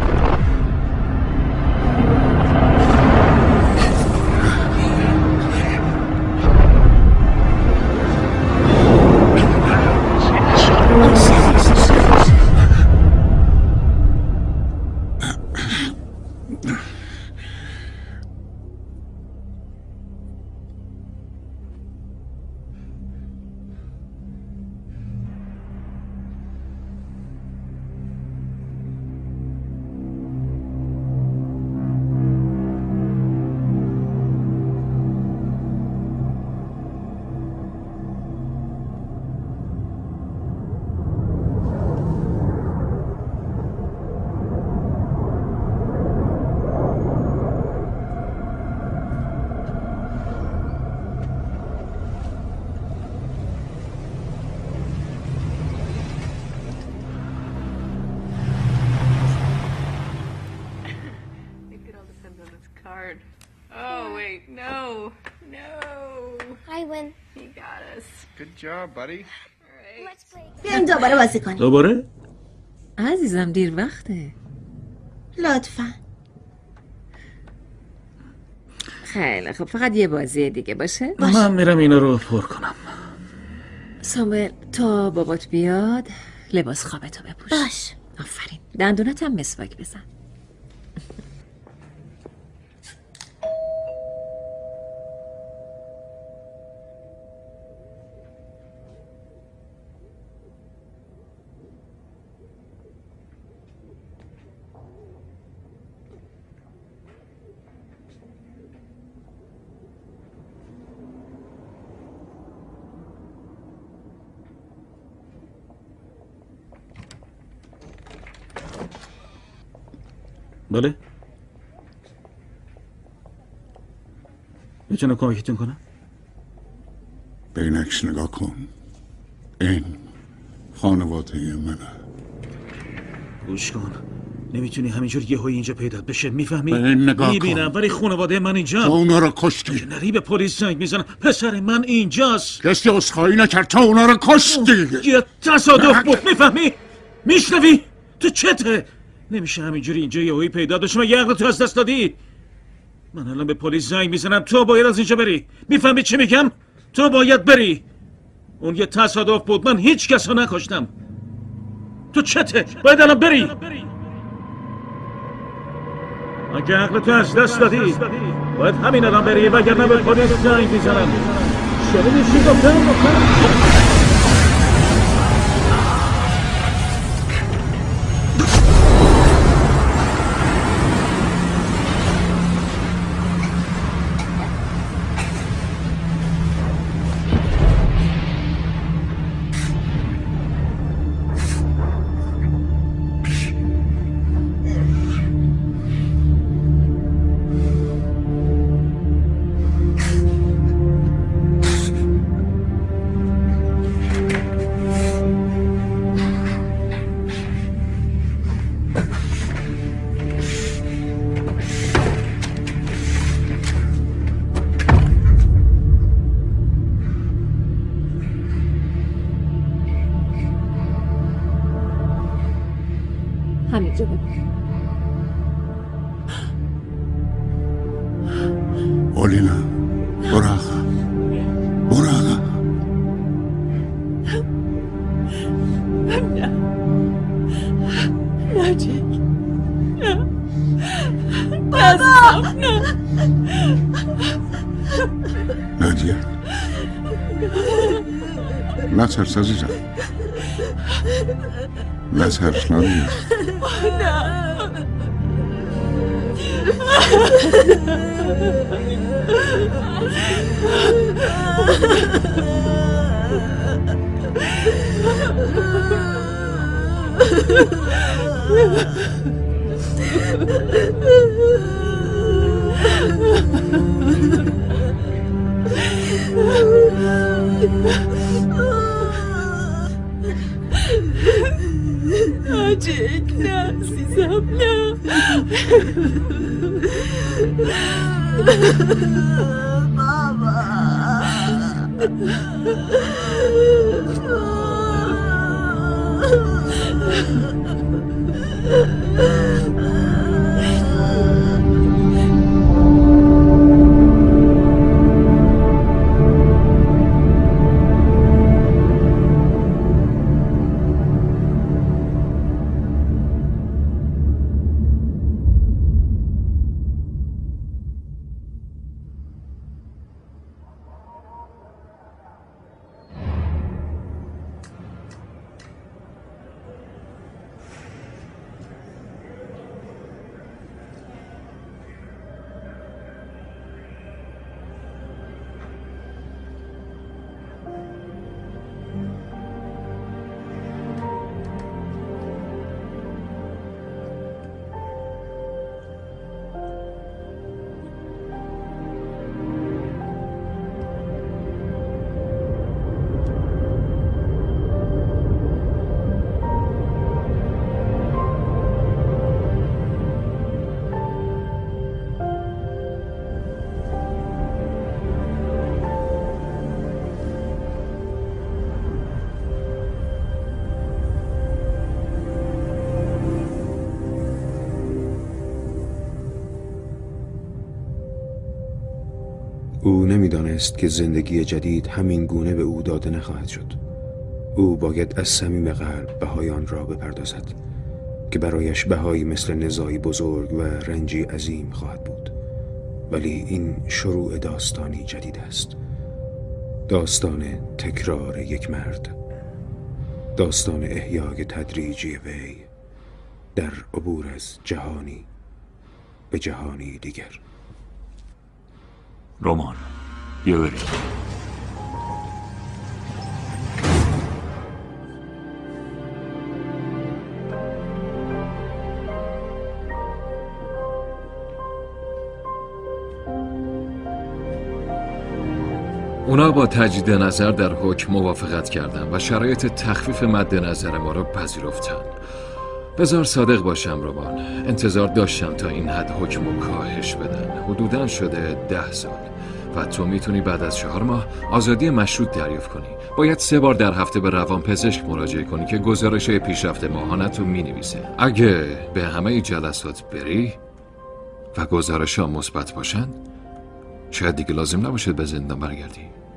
Oh, wait, no, no. I win. He got us. Good job, buddy. Let's play. بیاین دوباره بازی کنیم. دوباره؟ عزیزم دیر وقته. لطفا. خیلی خب، فقط یه بازی دیگه باشه؟ من میرم اینا رو پر کنم. ساموئل تا بابات بیاد لباس خوابتو بپوش. باش. آفرین. دندونات هم مسواک بزن. بله؟ میتونم کمکتون کنم؟ به این عکس نگاه کن. این خانواده منه. گوش کن. نمیتونی همینجور یه هایی اینجا پیدا بشه، میفهمی؟ به این نگاه کن. میبینم ولی خانواده من اینجا. تو اونا رو کشتی. نری به پلیس زنگ میزنم. پسر من اینجاست. کسی عذرخواهی نکرد، تو اونا رو کشتی. یه تصادف بود، میفهمی؟ میشنوی؟ تو چته؟ نمیشه همینجوری اینجا یه هایی پیدا بشه. من یه عقل تو از دست دادی. من الان به پلیس زنگ میزنم، تو باید از اینجا بری. میفهمی چی میگم؟ تو باید بری. اون یه تصادف بود، من هیچ کس رو نکشتم. تو چته؟ باید الان بری. اگه عقل تو از دست دادی باید همین الان بری، وگرنه به پلیس زنگ میزنم. شنیدی چی گفتم؟ همینجا ببین. اولینا برو آقا، برو آقا. نه نه جک، نه بابا، نه نادیا نه ترس عزیزم، نه ترس نادیا. جک، نه عزیزم، نه. بابا نمیدانست که زندگی جدید همین گونه به او داده نخواهد شد. او باید از صمیم قلب بهای آن را بپردازد که برایش بهایی مثل نزاعی بزرگ و رنجی عظیم خواهد بود. ولی این شروع داستانی جدید است، داستان تکرار یک مرد، داستان احیای تدریجی وی در عبور از جهانی به جهانی دیگر. رمان بیا بریم. اونا با تجدید نظر در حکم موافقت کردن و شرایط تخفیف مد نظر ما رو پذیرفتن. بذار صادق باشم رومان، انتظار داشتم تا این حد حکم رو کاهش بدن. حدوداً شده ده سال و تو میتونی بعد از چهار ماه آزادی مشروط دریافت کنی. باید سه بار در هفته به روان پزشک مراجعه کنی که گزارش پیشرفت ماهانت رو مینویسه. اگه به همه جلسات بری و گزارش ها مثبت باشن، شاید دیگه لازم نباشه به زندان برگردی.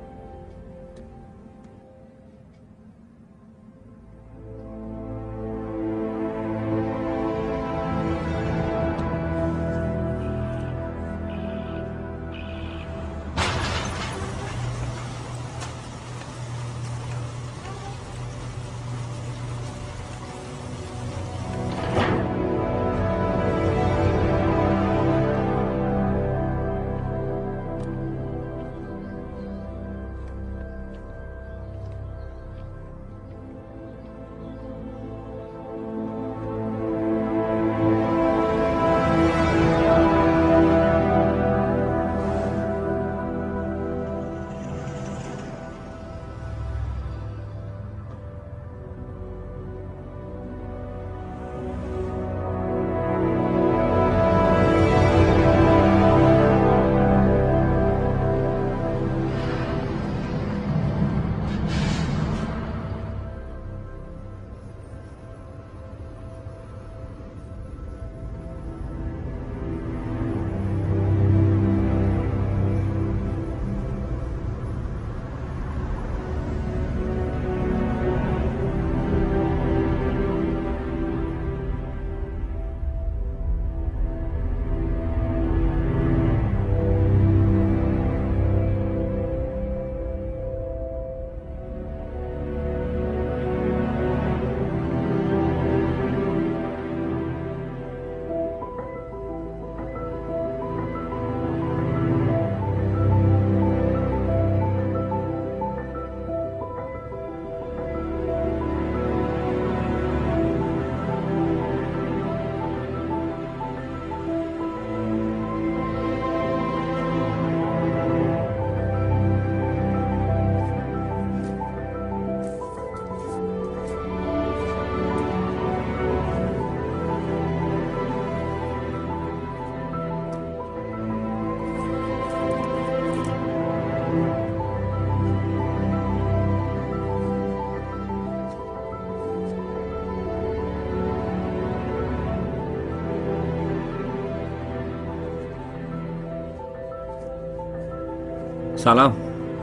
سلام.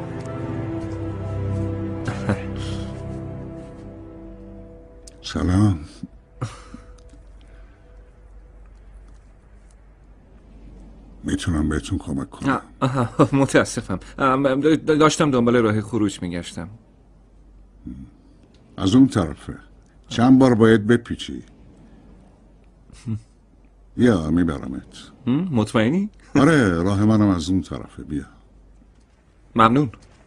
سلام. میتونم بهتون کمک کنم؟ متاسفم، داشتم دنبال راه خروج میگشتم. از اون طرفه چند بار باید بپیچی. بیا میبرمت. مطمئنی؟ آره، راه منم از اون طرفه. بیا. ممنون.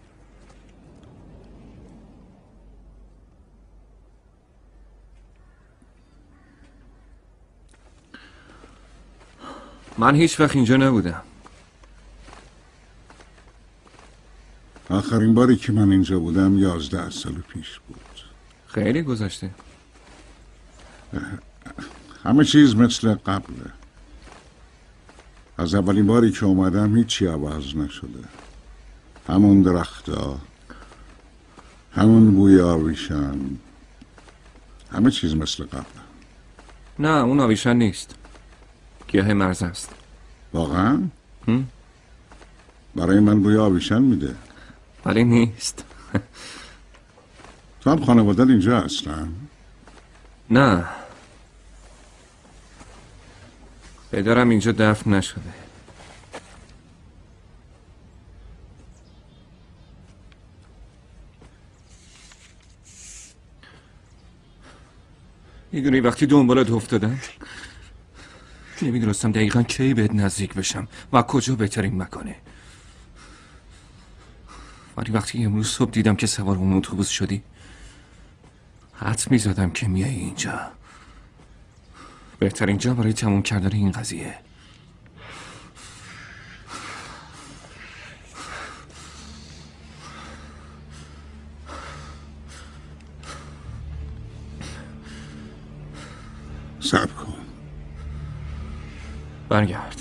من هیچ وقت اینجا نبودم. آخرین باری که من اینجا بودم یازده سال پیش بود. خیلی گذشته. همه چیز مثل قبله. از اولین باری که اومدم هیچی عوض نشده. همون درختا، همون بوی آویشن، همه چیز مثل قبله. نه، اون آویشن نیست، گیاه مرز است. واقعا؟ برای من بوی آویشن میده. ولی نیست. تو هم خانوادت اینجا هستن؟ نه، پدرم اینجا دفن نشده. میدونی وقتی دنبالت افتادم نمیدونستم دقیقا کی بهت نزدیک بشم و کجا بهترین مکانه. ولی وقتی امروز صبح دیدم که سوار اون اتوبوس شدی حدس میزدم که میای اینجا. بهترین جا برای تموم کردن این قضیه. صبر کن. برگرد.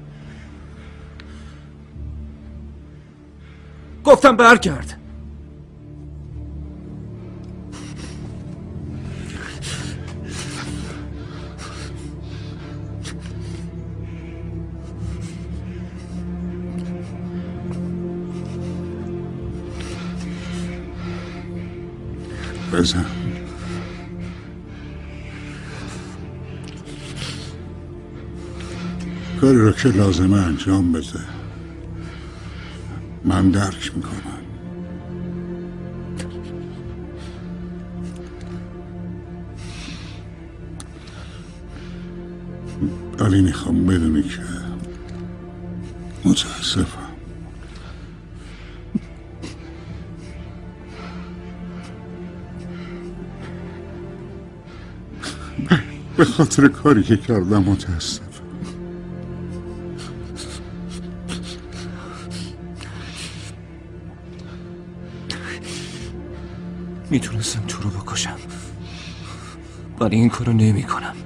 گفتم برگرد. بزن. کاری رو که لازمه انجام بده. من درک میکنم. ولی میخوام بدونی که متاسفم. به خاطر کاری که کردم متاسفم. میتونستم تو رو بکشم ولی این کارو نمی کنم.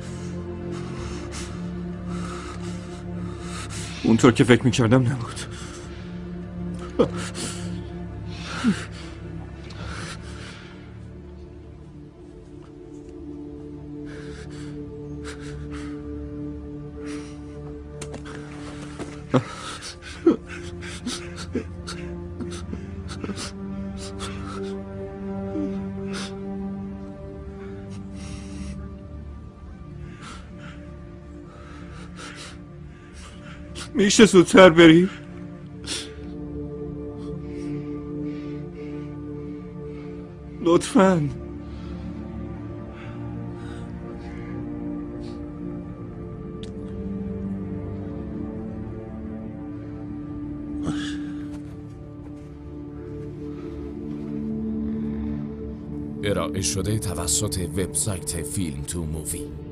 اونطور که فکر میکردم نبود. میشه زودتر بری؟ لطفاً. ارائه شده توسط وبسایت فیلم تو مووی.